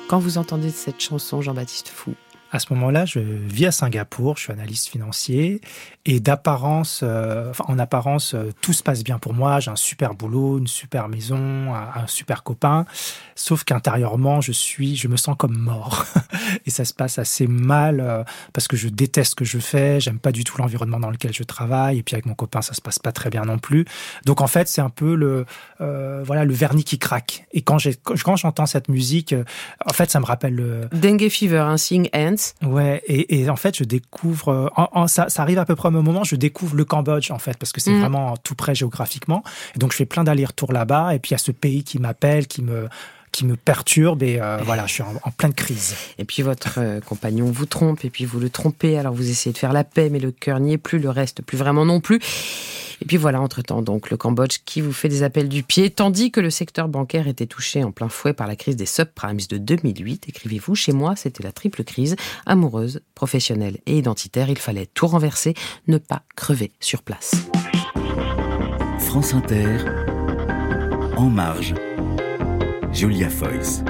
quand vous entendez cette chanson, Jean-Baptiste Fou? À ce moment-là, je vis à Singapour, je suis analyste financier et d'apparence, euh, enfin, en apparence, euh, tout se passe bien pour moi. J'ai un super boulot, une super maison, un, un super copain. Sauf qu'intérieurement, je suis, je me sens comme mort et ça se passe assez mal euh, parce que je déteste ce que je fais. J'aime pas du tout l'environnement dans lequel je travaille et puis avec mon copain, ça se passe pas très bien non plus. Donc en fait, c'est un peu le, euh, voilà, le vernis qui craque. Et quand j'ai, quand j'entends cette musique, euh, en fait, ça me rappelle le Dengue Fever, un Seeing Ants. Ouais, et, et en fait, je découvre, en, en, ça, ça arrive à peu près au même moment, je découvre le Cambodge, en fait, parce que c'est mmh. vraiment tout près géographiquement. Et donc, je fais plein d'allers-retours là-bas, et puis il y a ce pays qui m'appelle, qui me, qui me perturbe, et euh, voilà, je suis en, en pleine crise. Et puis, votre euh, compagnon vous trompe, et puis vous le trompez, alors vous essayez de faire la paix, mais le cœur n'y est plus, le reste plus vraiment non plus. Et puis voilà, entre-temps, donc, le Cambodge qui vous fait des appels du pied, tandis que le secteur bancaire était touché en plein fouet par la crise des subprimes de deux mille huit. Écrivez-vous, chez moi, c'était la triple crise, amoureuse, professionnelle et identitaire. Il fallait tout renverser, ne pas crever sur place. France Inter, En Marge, Julia Foyce.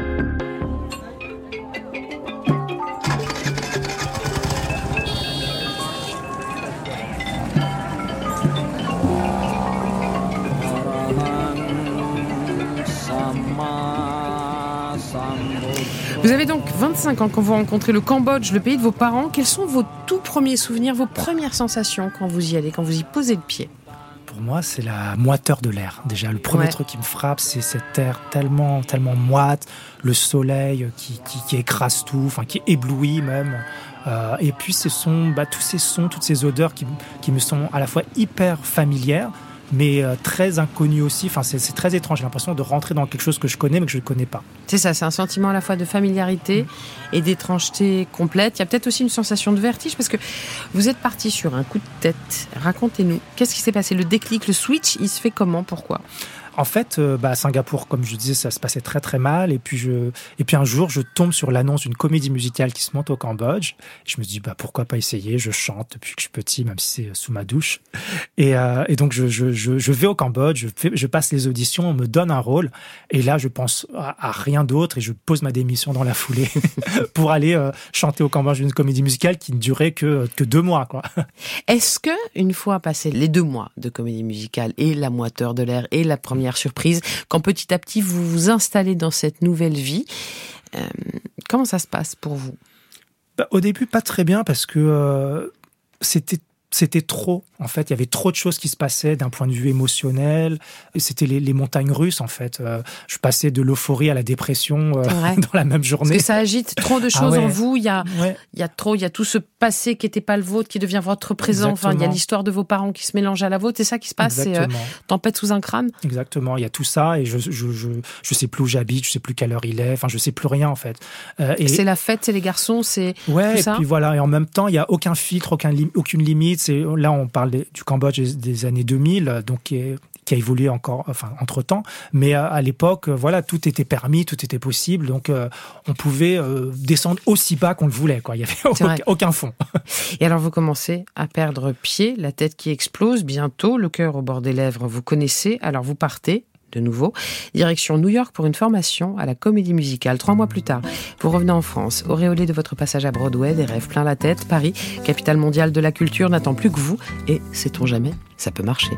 Vous avez donc vingt-cinq ans quand vous rencontrez le Cambodge, le pays de vos parents. Quels sont vos tout premiers souvenirs, vos premières sensations quand vous y allez, quand vous y posez le pied? Pour moi, c'est la moiteur de l'air. Déjà, le premier ouais. truc qui me frappe, c'est cet air tellement, tellement moite, le soleil qui, qui, qui écrase tout, enfin qui éblouit même. Euh, et puis, ce sont bah, tous ces sons, toutes ces odeurs qui, qui me sont à la fois hyper familières, mais euh, très inconnu aussi. Enfin, c'est, c'est très étrange. J'ai l'impression de rentrer dans quelque chose que je connais, mais que je ne connais pas. C'est ça, c'est un sentiment à la fois de familiarité mmh. et d'étrangeté complète. Il y a peut-être aussi une sensation de vertige, parce que vous êtes parti sur un coup de tête. Racontez-nous, qu'est-ce qui s'est passé? Le déclic, le switch, il se fait comment? Pourquoi? En fait, euh, bah, à Singapour, comme je disais, ça se passait très très mal. Et puis, je, et puis un jour, je tombe sur l'annonce d'une comédie musicale qui se monte au Cambodge. Je me dis, bah, pourquoi pas essayer? Je chante depuis que je suis petit, même si c'est sous ma douche. Et, euh, et donc, je, je, je, je vais au Cambodge, je, fais, je passe les auditions, on me donne un rôle. Et là, je pense à, à rien d'autre et je pose ma démission dans la foulée pour aller euh, chanter au Cambodge une comédie musicale qui ne durait que, que deux mois, quoi. Est-ce que, une fois passé les deux mois de comédie musicale et la moiteur de l'air et la première surprise, quand petit à petit vous vous installez dans cette nouvelle vie, euh, comment ça se passe pour vous? Bah, au début, pas très bien, parce que euh, c'était C'était trop, en fait. Il y avait trop de choses qui se passaient d'un point de vue émotionnel. C'était les, les montagnes russes, en fait. Euh, je passais de l'euphorie à la dépression euh, dans la même journée. Parce que ça agite trop de choses ah ouais. en vous. Il y a, ouais. il y a trop, il y a tout ce passé qui n'était pas le vôtre, qui devient votre présent. Exactement. Enfin, il y a l'histoire de vos parents qui se mélange à la vôtre. C'est ça qui se passe. C'est euh, tempête sous un crâne. Exactement. Il y a tout ça et je, je, je, je sais plus où j'habite, je sais plus quelle heure il est. Enfin, je sais plus rien, en fait. Euh, et c'est la fête, c'est les garçons, c'est ouais, tout ça. Et puis voilà. Et en même temps, il y a aucun filtre, aucun li- aucune limite. C'est, là, on parle des, du Cambodge des années deux mille, donc qui, est, qui a évolué encore, enfin entre-temps. Mais à, à l'époque, voilà, tout était permis, tout était possible. Donc, euh, on pouvait euh, descendre aussi bas qu'on le voulait, quoi. Il n'y avait aucun, aucun fond. Et alors, vous commencez à perdre pied, la tête qui explose bientôt, le cœur au bord des lèvres. Vous connaissez, alors vous partez. De nouveau, direction New York pour une formation à la comédie musicale. Trois mois plus tard, vous revenez en France, auréolé de votre passage à Broadway, des rêves plein la tête. Paris, capitale mondiale de la culture, n'attend plus que vous. Et, sait-on jamais, ça peut marcher.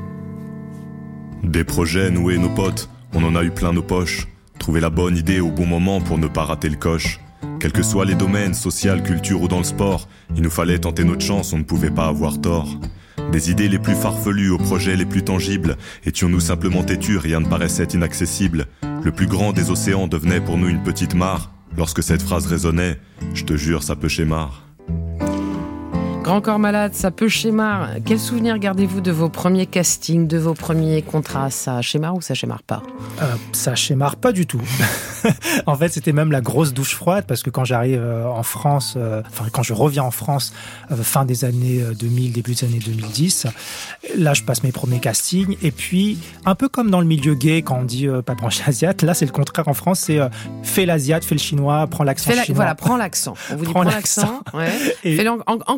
Des projets noués, nos potes, on en a eu plein nos poches. Trouver la bonne idée au bon moment pour ne pas rater le coche. Quels que soient les domaines, social, culture ou dans le sport, il nous fallait tenter notre chance, on ne pouvait pas avoir tort. Des idées les plus farfelues aux projets les plus tangibles, étions-nous simplement têtus, rien ne paraissait inaccessible. Le plus grand des océans devenait pour nous une petite mare. Lorsque cette phrase résonnait, je te jure, ça peut schémar. Grand corps malade, ça peut schémar. Quel souvenir gardez-vous de vos premiers castings, de vos premiers contrats? Ça schémar ou ça schémar pas? euh, Ça schémar pas du tout. En fait, c'était même la grosse douche froide, parce que quand j'arrive euh, en France, euh, enfin quand je reviens en France, euh, fin des années deux mille, début des années deux mille dix, là je passe mes premiers castings, et puis un peu comme dans le milieu gay, quand on dit euh, pas branché asiate, là c'est le contraire en France, c'est euh, fais l'asiate, fais le chinois, prends l'accent fais la, chinois. Voilà, prends l'accent. On vous dit prends, prends l'accent, l'accent ouais. Et... fais-le en, en, encore un peu plus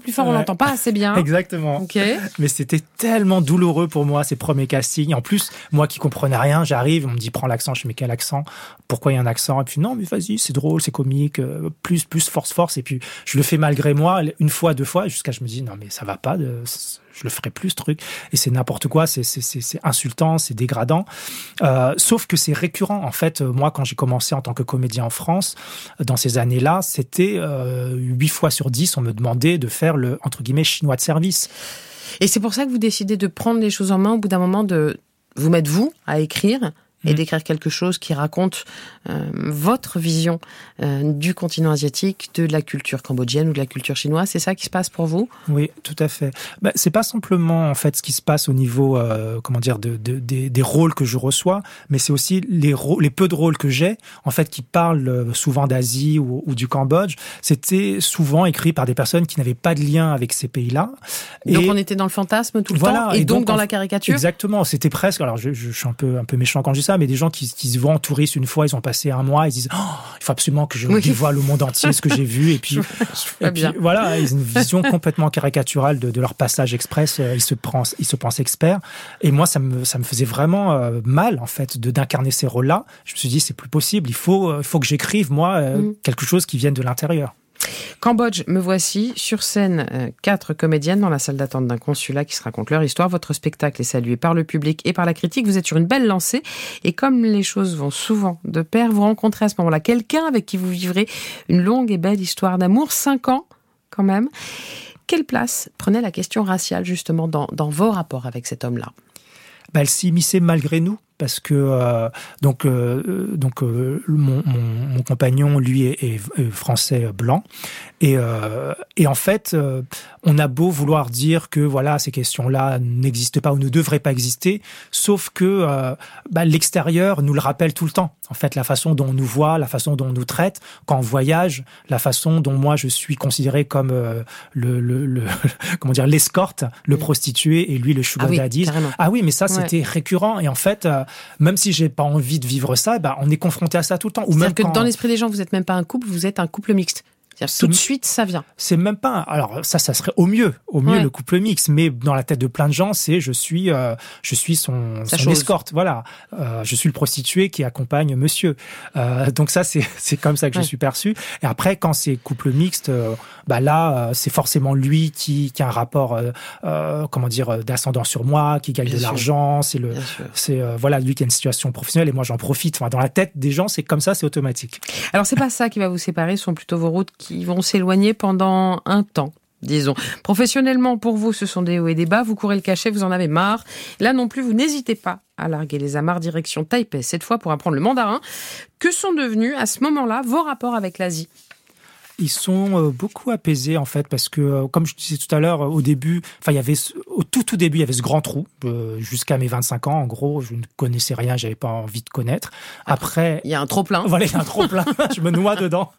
plus fort, on ouais. l'entend pas assez bien. Exactement. Okay. Mais c'était tellement douloureux pour moi, ces premiers castings. En plus, moi qui comprenais rien, j'arrive, on me dit, prends l'accent. Je fais, mais quel accent? Pourquoi il y a un accent? Et puis, non, mais vas-y, c'est drôle, c'est comique, euh, plus, plus, force, force. Et puis, je le fais malgré moi, une fois, deux fois, jusqu'à je me dis, non, mais ça va pas, de, je le ferai plus, ce truc. Et c'est n'importe quoi, c'est, c'est, c'est, c'est insultant, c'est dégradant. Euh, sauf que c'est récurrent. En fait, moi, quand j'ai commencé en tant que comédien en France, dans ces années-là, c'était euh, huit fois sur dix, on me demandait de faire le, entre guillemets, chinois de service. Et c'est pour ça que vous décidez de prendre les choses en main au bout d'un moment, de vous mettre vous à écrire et mmh. d'écrire quelque chose qui raconte euh, votre vision euh, du continent asiatique, de la culture cambodgienne ou de la culture chinoise. C'est ça qui se passe pour vous? Oui, tout à fait. Bah, c'est pas simplement en fait ce qui se passe au niveau, euh, comment dire, de, de, de, des rôles que je reçois, mais c'est aussi les, rôles, les peu de rôles que j'ai, en fait, qui parlent souvent d'Asie ou, ou du Cambodge. C'était souvent écrit par des personnes qui n'avaient pas de lien avec ces pays-là. Donc et on était dans le fantasme tout le voilà, temps, et, et donc, donc dans on, la caricature. Exactement. C'était presque. Alors je, je, je suis un peu un peu méchant quand je dis ça, mais des gens qui, qui se vont en touriste une fois, ils ont passé un mois, ils disent oh, il faut absolument que je oui. dévoile au monde entier ce que j'ai vu, et puis, je, je et puis voilà, ils ont une vision complètement caricaturale de, de leur passage express. Ils se pensent, ils se pensent experts, et moi ça me ça me faisait vraiment euh, mal en fait de d'incarner ces rôles-là. Je me suis dit c'est plus possible, il faut il faut que j'écrive moi euh, mm. quelque chose qui vienne de l'intérieur. Cambodge, me voici, sur scène, euh, quatre comédiennes dans la salle d'attente d'un consulat qui se racontent leur histoire. Votre spectacle est salué par le public et par la critique. Vous êtes sur une belle lancée. Et comme les choses vont souvent de pair, vous rencontrez à ce moment-là quelqu'un avec qui vous vivrez une longue et belle histoire d'amour. Cinq ans, quand même. Quelle place prenait la question raciale, justement, dans, dans vos rapports avec cet homme-là? Bah, elle s'immisçait malgré nous. Parce que euh, donc euh, donc euh, mon, mon, mon compagnon lui est, est, est français blanc et euh, et en fait euh, on a beau vouloir dire que voilà ces questions-là n'existent pas ou ne devraient pas exister, sauf que euh, bah, l'extérieur nous le rappelle tout le temps. En fait, la façon dont on nous voit, la façon dont on nous traite quand on voyage, la façon dont moi je suis considéré comme euh, le, le, le comment dire l'escorte, le mmh. prostitué, et lui le sugar ah oui, daddy. Carrément. Ah oui, mais ça ouais. c'était récurrent, et en fait euh, même si j'ai pas envie de vivre ça, bah, on est confronté à ça tout le temps. Ou C'est-à-dire même que quand... dans l'esprit des gens, vous êtes même pas un couple, vous êtes un couple mixte. C'est-à-dire, tout de suite, ça vient. C'est même pas. Alors ça, ça serait au mieux, au mieux ouais. le couple mixte. Mais dans la tête de plein de gens, c'est je suis, euh, je suis son, son escorte. Voilà, euh, je suis le prostitué qui accompagne Monsieur. Euh, donc ça, c'est c'est comme ça que ouais. je suis perçu. Et après, quand c'est couple mixte, euh, bah là, euh, c'est forcément lui qui qui a un rapport, euh, euh, comment dire, d'ascendant sur moi, qui gagne Bien de sûr. l'argent. C'est le, c'est euh, voilà, lui qui a une situation professionnelle et moi j'en profite. Enfin, dans la tête des gens, c'est comme ça, c'est automatique. Alors c'est pas ça qui va vous séparer, ce sont plutôt vos routes qui qui vont s'éloigner pendant un temps, disons. Professionnellement, pour vous, ce sont des hauts et des bas. Vous courez le cachet, vous en avez marre. Là non plus, vous n'hésitez pas à larguer les amarres direction Taipei, cette fois pour apprendre le mandarin. Que sont devenus, à ce moment-là, vos rapports avec l'Asie ? Ils sont beaucoup apaisés en fait, parce que comme je disais tout à l'heure, au début, enfin il y avait au tout tout début il y avait ce grand trou euh, jusqu'à mes vingt-cinq ans. En gros, je ne connaissais rien, j'avais pas envie de connaître. Après, il y a un trop plein. Voilà, il y a un trop plein. Je me noie dedans.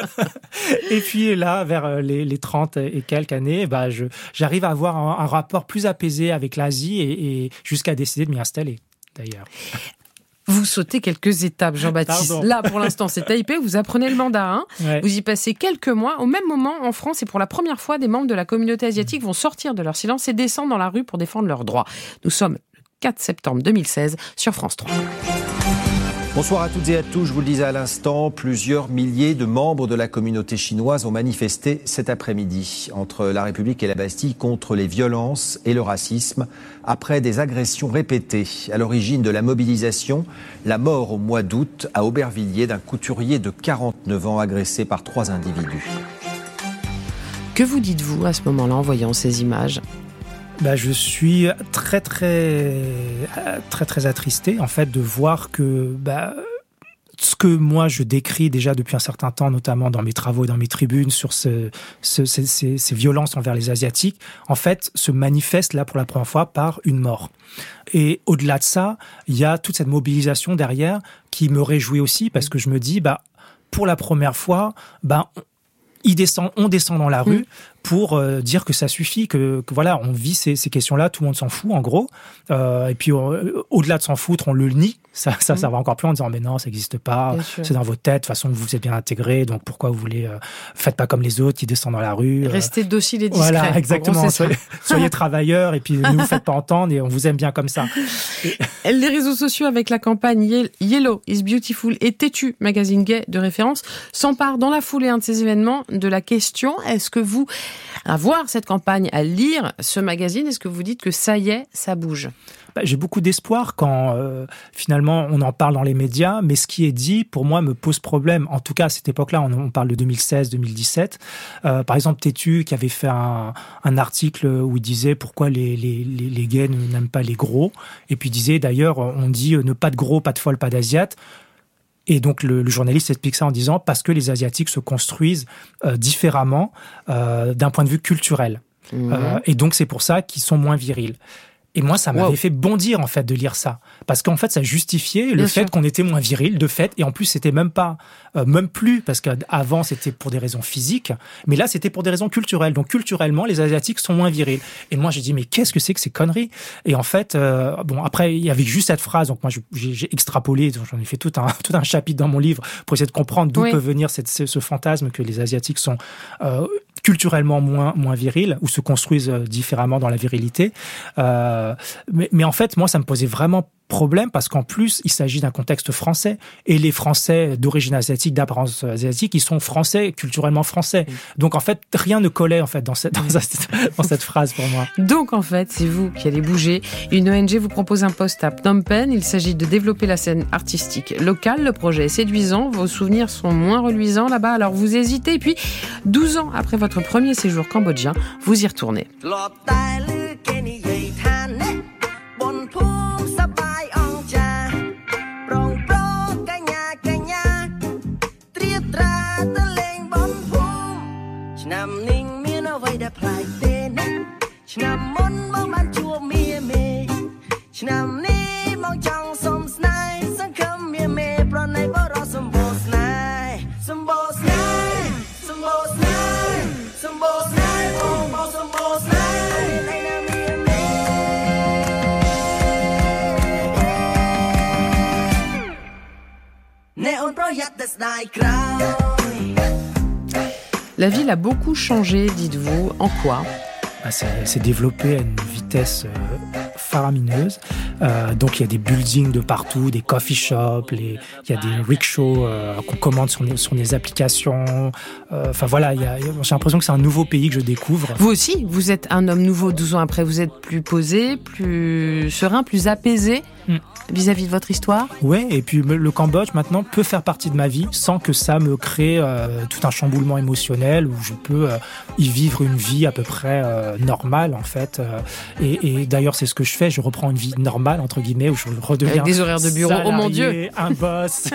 Et puis là, vers les, les trente et quelques années, bah je j'arrive à avoir un, un rapport plus apaisé avec l'Asie et, et jusqu'à décider de m'y installer. D'ailleurs. Vous sautez quelques étapes, Jean-Baptiste. Pardon. Là, pour l'instant, c'est Taipei, vous apprenez le mandarin. Ouais. Vous y passez quelques mois. Au même moment, en France, et pour la première fois, des membres de la communauté asiatique vont sortir de leur silence et descendre dans la rue pour défendre leurs droits. Nous sommes le quatre septembre deux mille seize sur France trois. Bonsoir à toutes et à tous, je vous le disais à l'instant, plusieurs milliers de membres de la communauté chinoise ont manifesté cet après-midi entre la République et la Bastille contre les violences et le racisme après des agressions répétées. À l'origine de la mobilisation, la mort au mois d'août à Aubervilliers d'un couturier de quarante-neuf ans agressé par trois individus. Que vous dites-vous à ce moment-là en voyant ces images ? Bah, je suis très très très très attristé en fait de voir que bah, ce que moi je décris déjà depuis un certain temps, notamment dans mes travaux et dans mes tribunes sur ce, ce, ces, ces, ces violences envers les Asiatiques, en fait se manifeste là pour la première fois par une mort. Et au-delà de ça, il y a toute cette mobilisation derrière qui me réjouit aussi, parce que je me dis bah pour la première fois bah Ils descendent, on descend dans la rue pour euh, dire que ça suffit, que, que voilà, on vit ces, ces questions-là, tout le monde s'en fout en gros, euh, et puis euh, au-delà de s'en foutre, on le nie. Ça, ça, mmh. ça va encore plus en disant mais non, ça n'existe pas, c'est dans vos têtes. De toute façon, vous êtes bien intégrés, donc pourquoi vous voulez euh, faites pas comme les autres qui descendent dans la rue. Restez euh, docile et discret. Voilà, exactement. Gros, soyez, soyez travailleurs et puis ne vous faites pas entendre et on vous aime bien comme ça. Et... Les réseaux sociaux avec la campagne Yellow is Beautiful et Têtu, magazine gay de référence, s'emparent dans la foulée un de ces événements de la question est-ce que vous, à voir cette campagne, à lire ce magazine, est-ce que vous dites que ça y est, ça bouge? Bah, j'ai beaucoup d'espoir quand euh, finalement on en parle dans les médias, mais ce qui est dit pour moi me pose problème. En tout cas à cette époque-là, on, on parle de deux mille seize deux mille dix-sept. Euh, par exemple Têtu qui avait fait un, un article où il disait pourquoi les, les, les, les gays n'aiment pas les gros, et puis il disait d'ailleurs on dit ne pas de gros, pas de folle, pas d'asiate. Et donc le, le journaliste explique ça en disant parce que les asiatiques se construisent euh, différemment euh, d'un point de vue culturel. Mmh. Euh, et donc c'est pour ça qu'ils sont moins virils. Et moi, ça m'avait wow. fait bondir, en fait, de lire ça. Parce qu'en fait, ça justifiait le Bien fait sûr. qu'on était moins viril, de fait. Et en plus, c'était même pas, euh, même plus, parce qu'avant, c'était pour des raisons physiques. Mais là, c'était pour des raisons culturelles. Donc, culturellement, les Asiatiques sont moins virils. Et moi, j'ai dit, mais qu'est-ce que c'est que ces conneries? Et en fait, euh, bon, après, il y avait juste cette phrase. Donc, moi, j'ai, j'ai extrapolé. Donc, j'en ai fait tout un, tout un chapitre dans mon livre pour essayer de comprendre d'où oui. peut venir cette, ce, ce fantasme que les Asiatiques sont, euh, culturellement moins, moins virils ou se construisent différemment dans la virilité. Euh, mais, mais en fait, moi, ça me posait vraiment problème parce qu'en plus, il s'agit d'un contexte français et les Français d'origine asiatique, d'apparence asiatique, ils sont français, culturellement français. Donc, en fait, rien ne collait en fait dans cette, dans cette, dans cette phrase pour moi. Donc, en fait, c'est vous qui allez bouger. Une O N G vous propose un poste à Phnom Penh. Il s'agit de développer la scène artistique locale. Le projet est séduisant. Vos souvenirs sont moins reluisants là-bas. Alors, vous hésitez. Et puis, douze ans après votre premier séjour cambodgien, vous y retournez. La ville a beaucoup changé, dites-vous. En quoi ? Bah c'est, c'est développé à une vitesse euh, faramineuse. Euh, donc il y a des buildings de partout, des coffee shops, les, il y a des rickshaws euh, qu'on commande sur, sur des applications. Enfin euh, voilà, il y a, j'ai l'impression que c'est un nouveau pays que je découvre. Vous aussi, vous êtes un homme nouveau douze ans après. Vous êtes plus posé, plus serein, plus apaisé mm. vis-à-vis de votre histoire. Oui, et puis le Cambodge maintenant peut faire partie de ma vie sans que ça me crée euh, tout un chamboulement émotionnel où je peux euh, y vivre une vie à peu près euh, normale en fait. Euh, et, et d'ailleurs c'est ce que je fais, je reprends une vie normale entre guillemets où je redeviens avec des horaires de bureau. Salarié, oh mon Dieu, un boss.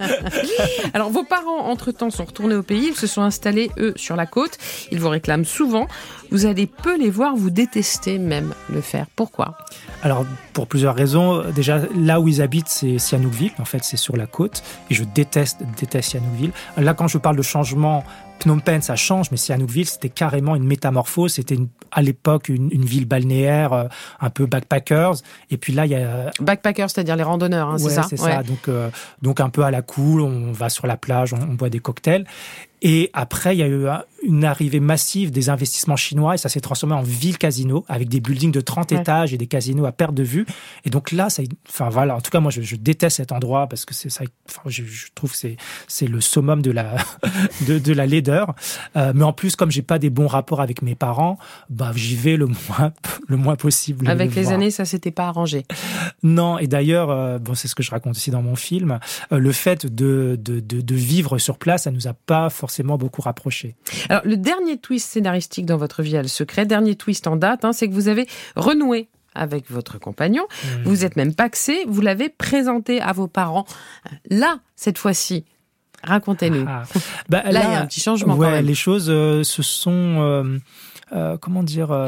Alors vos parents entre-temps sont retournés au pays, ils se sont installés eux sur la côte, ils vous réclament souvent. Vous allez peu les voir, vous détestez même le faire. Pourquoi ? Alors, pour plusieurs raisons. Déjà, là où ils habitent, c'est Sihanoukville. En fait, c'est sur la côte. Et je déteste, déteste Sihanoukville. Là, quand je parle de changement, Phnom Penh, ça change, mais Sihanoukville, c'était carrément une métamorphose. C'était une, à l'époque une, une ville balnéaire, euh, un peu backpackers. Et puis là, il y a... Backpackers, c'est-à-dire les randonneurs, hein, ouais, c'est ça c'est ouais. ça. Donc, euh, donc, un peu à la cool, on va sur la plage, on, on boit des cocktails. Et après, il y a eu une arrivée massive des investissements chinois et ça s'est transformé en ville casino avec des buildings de trente ouais. étages et des casinos à perte de vue. Et donc là, ça, enfin voilà, en tout cas moi je, je déteste cet endroit parce que c'est ça, enfin, je, je trouve que c'est c'est le summum de la de, de la laideur. Euh, mais en plus, comme j'ai pas des bons rapports avec mes parents, bah j'y vais le moins le moins possible. Avec les voir. années, ça s'était pas arrangé. Non, et d'ailleurs, euh, bon c'est ce que je raconte aussi dans mon film. Euh, le fait de, de de de vivre sur place, ça nous a pas forcément forcément beaucoup rapproché. Alors, le dernier twist scénaristique dans votre vie a le secret, dernier twist en date, hein, c'est que vous avez renoué avec votre compagnon, mmh. vous êtes même paxé, vous l'avez présenté à vos parents. Là, cette fois-ci, racontez-nous. Ah. Bah, là, là, il y a un petit changement ouais, quand même. Les choses euh, se sont... Euh, euh, comment dire... Euh,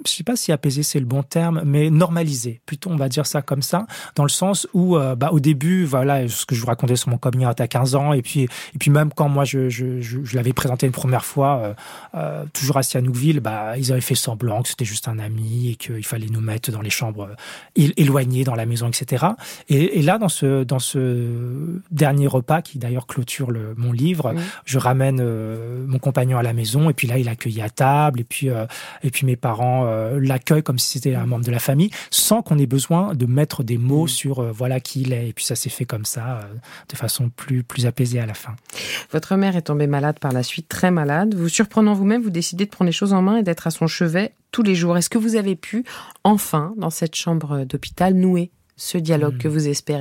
je sais pas si apaiser c'est le bon terme, mais normaliser. Plutôt, on va dire ça comme ça, dans le sens où, euh, bah, au début, voilà, ce que je vous racontais sur mon coming out à quinze ans, et puis, et puis même quand moi je, je, je, je l'avais présenté une première fois, euh, euh, toujours à Sihanoukville, bah, ils avaient fait semblant que c'était juste un ami et qu'il fallait nous mettre dans les chambres euh, éloignées dans la maison, et cetera. Et, et là, dans ce, dans ce dernier repas, qui d'ailleurs clôture le, mon livre, mmh. je ramène euh, mon compagnon à la maison, et puis là, il est accueilli à table, et puis, euh, et puis mes parents euh, l'accueillent comme si c'était un membre de la famille, sans qu'on ait besoin de mettre des mots mmh. sur euh, voilà qui il est. Et puis ça s'est fait comme ça, euh, de façon plus, plus apaisée à la fin. Votre mère est tombée malade par la suite, très malade. Vous surprenant vous-même, vous décidez de prendre les choses en main et d'être à son chevet tous les jours. Est-ce que vous avez pu, enfin, dans cette chambre d'hôpital, nouer ce dialogue mmh. que vous espériez ?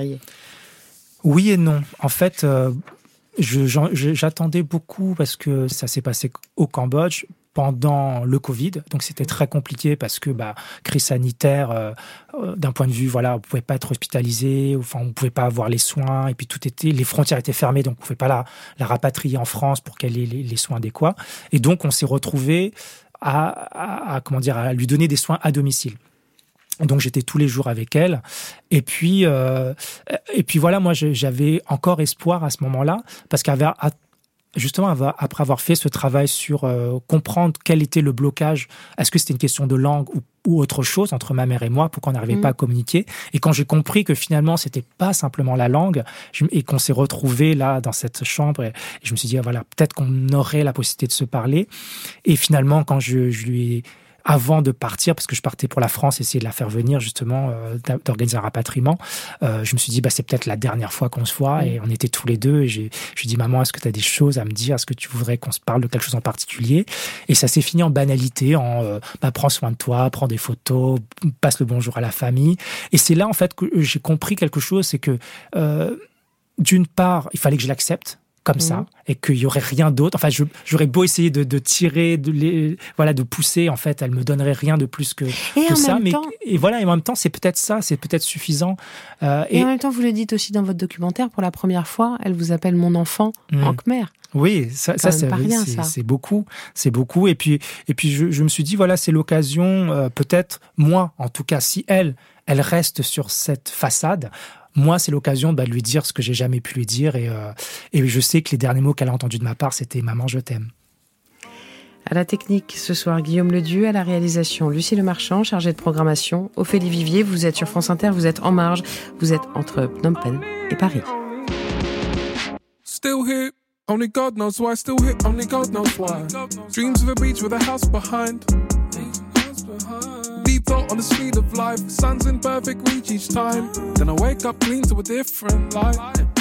Oui et non. En fait, euh, je, j'attendais beaucoup parce que ça s'est passé au Cambodge pendant le Covid, donc c'était très compliqué parce que bah crise sanitaire, euh, d'un point de vue voilà, on pouvait pas être hospitalisé, enfin on pouvait pas avoir les soins, et puis tout était, les frontières étaient fermées, donc on pouvait pas la, la rapatrier en France pour qu'elle ait les, les soins adéquats, et donc on s'est retrouvé à, à, à comment dire à lui donner des soins à domicile. Donc j'étais tous les jours avec elle, et puis euh, et puis voilà, moi j'avais encore espoir à ce moment-là parce qu'à justement, après avoir fait ce travail sur euh, comprendre quel était le blocage, est-ce que c'était une question de langue ou, ou autre chose entre ma mère et moi, pourquoi on n'arrivait mmh. pas à communiquer. Et quand j'ai compris que finalement, c'était pas simplement la langue, je, et qu'on s'est retrouvés là, dans cette chambre, et, et je me suis dit, ah, voilà, peut-être qu'on aurait la possibilité de se parler. Et finalement, quand je, je lui ai... avant de partir, parce que je partais pour la France, essayer de la faire venir justement, euh, d'organiser un rapatriement, euh, je me suis dit, bah, c'est peut-être la dernière fois qu'on se voit, et on était tous les deux, et j'ai, j'ai dit, maman, est-ce que tu as des choses à me dire, est-ce que tu voudrais qu'on se parle de quelque chose en particulier? Et ça s'est fini en banalité, en, euh, bah, prends soin de toi, prends des photos, passe le bonjour à la famille. Et c'est là, en fait, que j'ai compris quelque chose, c'est que, euh, d'une part, il fallait que je l'accepte, comme mmh. ça, et qu'il y aurait rien d'autre. Enfin, je, j'aurais beau essayer de, de tirer, de les, voilà, de pousser. En fait, elle me donnerait rien de plus que, et que en ça. Même mais temps... et voilà, et en même temps, c'est peut-être ça, c'est peut-être suffisant. Euh, et, et en même temps, vous le dites aussi dans votre documentaire, pour la première fois, elle vous appelle mon enfant mmh. en khmer. Oui, ça, ça, c'est, oui, rien, c'est, ça. c'est beaucoup, c'est beaucoup. Et puis, et puis, je, je me suis dit, voilà, c'est l'occasion, euh, peut-être moi, en tout cas, si elle, elle reste sur cette façade. Moi, c'est l'occasion bah, de lui dire ce que j'ai jamais pu lui dire, et, euh, et je sais que les derniers mots qu'elle a entendus de ma part, c'était « Maman, je t'aime ». À la technique, ce soir, Guillaume Ledieu, à la réalisation, Lucie Lemarchand, chargée de programmation, Ophélie Vivier, vous êtes sur France Inter, vous êtes en marge, vous êtes entre Phnom Penh et Paris. Still here, only God knows why, still here, only God knows why. Dreams of a beach with a house behind. Deep thought on the speed of life. Sun's in perfect reach each time. Then I wake up clean to a different light.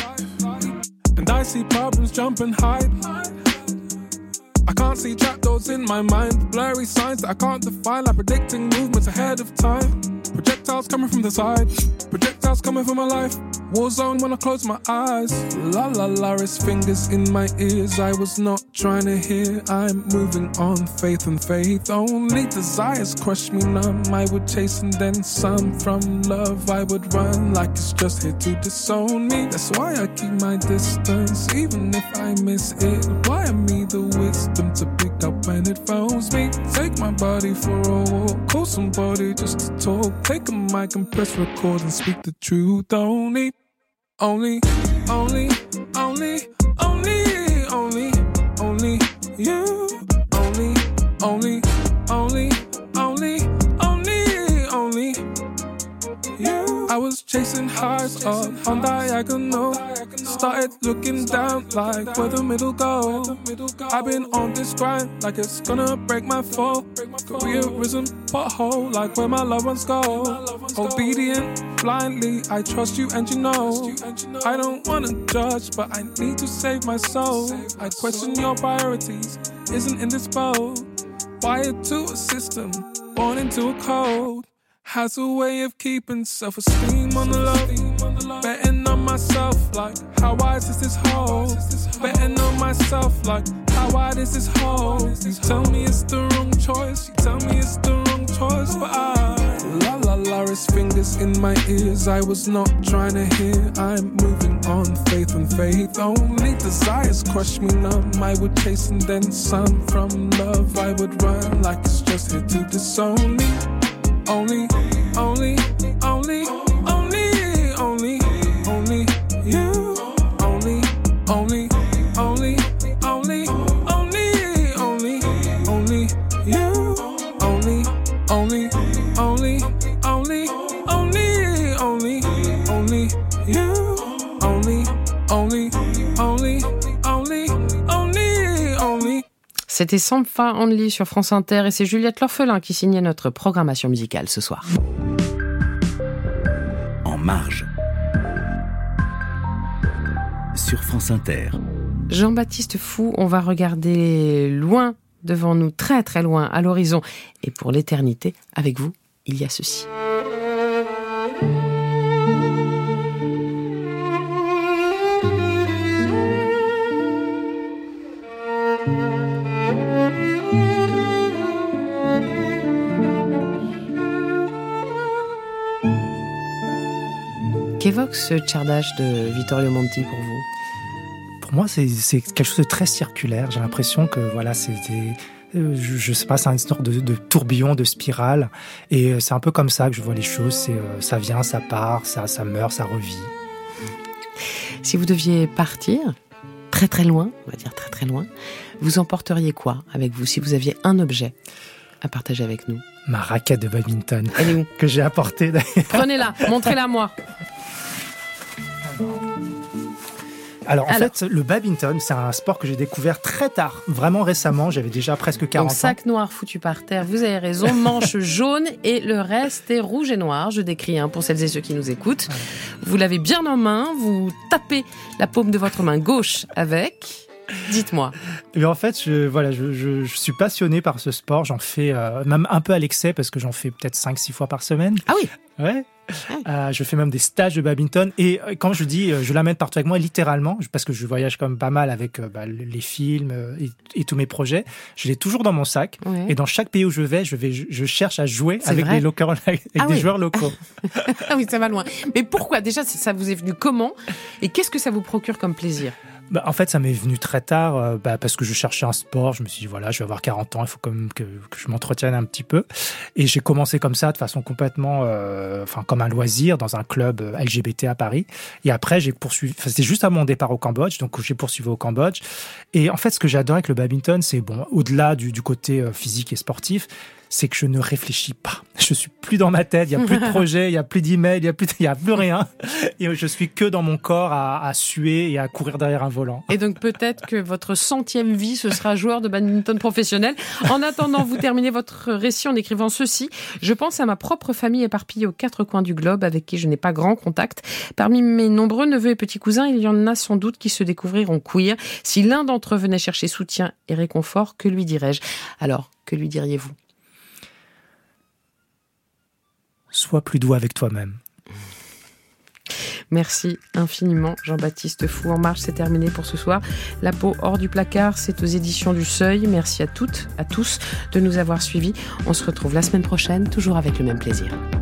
And I see problems jump and hide. I can't see trapdoors in my mind. Blurry signs that I can't define, like predicting movements ahead of time. Projectiles coming from the side. Projectiles coming from my life. War zone when I close my eyes. La la la, it's fingers in my ears. I was not trying to hear. I'm moving on, faith and faith. Only desires crush me numb. I would chase and then some. From love I would run like it's just here to disown me. That's why I keep my distance, even if I miss it. Why me the wisdom to pick up when it phones me? Take my body for a walk. Call somebody just to talk. Take a mic and press record and speak the truth. Only Only, only, only, only, only, only you. Only, only, only, only, only, only you. I was chasing highs up on diagonal. Started looking down like where the middle go. I've been on this grind like it's gonna break my fall. Could be a risen pothole like where my loved ones go. Obedient, blindly, I trust you and you know. I don't wanna judge, but I need to save my soul. I question your priorities, isn't in this boat. Wired to a system, born into a code. Has a way of keeping self-esteem on the low. Betting on myself like, how wise is this hole? Betting on myself like, how wide is this hole? You tell me it's the wrong choice, you tell me it's the wrong choice, but I La la la, it's fingers in my ears. I was not trying to hear. I'm moving on, faith and faith. Only desires crush me numb. I would chase and then some. From love I would run like a just here to disown me. Only, only, only, only, only, only you. Only, only, only, only, only, only, only you. Only, only, only, only, only, only, only you. Only, only, only, only, only, only. C'était Sampha Only sur France Inter et c'est Juliette L'Orphelin qui signait notre programmation musicale ce soir. En marge. Sur France Inter. Jean-Baptiste Fou, on va regarder loin devant nous, très très loin, à l'horizon. Et pour l'éternité, avec vous, il y a ceci. Qu'évoque ce Tchardage de Vittorio Monti pour vous ? Pour moi, c'est, c'est quelque chose de très circulaire. J'ai l'impression que voilà, c'était, euh, je, je sais pas, c'est une sorte de, de tourbillon, de spirale. Et c'est un peu comme ça que je vois les choses. C'est, euh, ça vient, ça part, ça, ça meurt, ça revit. Si vous deviez partir très très loin, on va dire très très loin, vous emporteriez quoi avec vous si vous aviez un objet à partager avec nous ? Ma raquette de badminton. Elle est où ? Que j'ai apportée d'ailleurs. Prenez-la, montrez-la moi. Alors, en Alors. fait, le badminton, c'est un sport que j'ai découvert très tard, vraiment récemment. J'avais déjà presque quarante Donc, sac ans. noir foutu par terre, vous avez raison, manche jaune et le reste est rouge et noir. Je décris hein, pour celles et ceux qui nous écoutent. Vous l'avez bien en main, vous tapez la paume de votre main gauche avec... Dites-moi. Mais en fait, je, voilà, je, je, je suis passionné par ce sport. J'en fais euh, même un peu à l'excès parce que j'en fais peut-être cinq six fois par semaine. Ah oui. Ouais. Ah. Euh, je fais même des stages de badminton. Et euh, quand je dis, euh, je l'amène partout avec moi, littéralement, parce que je voyage quand même pas mal avec euh, bah, les films euh, et, et tous mes projets. Je l'ai toujours dans mon sac. Ouais. Et dans chaque pays où je vais, je, vais, je, je cherche à jouer C'est avec vrai des, locaux, avec Ah des oui. joueurs locaux. Ah oui, ça va loin. Mais pourquoi ? Déjà, ça vous est venu comment ? Et qu'est-ce que ça vous procure comme plaisir ? Bah, en fait, ça m'est venu très tard euh, bah, parce que je cherchais un sport. Je me suis dit, voilà, je vais avoir quarante ans, il faut quand même que, que je m'entretienne un petit peu. Et j'ai commencé comme ça, de façon complètement, euh, enfin, comme un loisir, dans un club L G B T à Paris. Et après, j'ai poursuivi, enfin, c'était juste à mon départ au Cambodge, donc j'ai poursuivi au Cambodge. Et en fait, ce que j'adore avec le badminton, c'est, bon, au-delà du, du côté euh, physique et sportif, c'est que je ne réfléchis pas. Je suis plus dans ma tête, il y a plus de projets, il y a plus d'emails, il y a plus, il y a plus rien. Et je suis que dans mon corps à, à suer et à courir derrière un volant. Et donc peut-être que votre centième vie, ce sera joueur de badminton professionnel. En attendant, vous terminez votre récit en écrivant ceci. Je pense à ma propre famille éparpillée aux quatre coins du globe avec qui je n'ai pas grand contact. Parmi mes nombreux neveux et petits cousins, il y en a sans doute qui se découvriront queer. Si l'un d'entre eux venait chercher soutien et réconfort, que lui dirais-je ? Alors, que lui diriez-vous ? Sois plus doux avec toi-même. Merci infiniment, Jean-Baptiste Fou. En marche, c'est terminé pour ce soir. La peau hors du placard, c'est aux éditions du Seuil. Merci à toutes, à tous de nous avoir suivis. On se retrouve la semaine prochaine, toujours avec le même plaisir.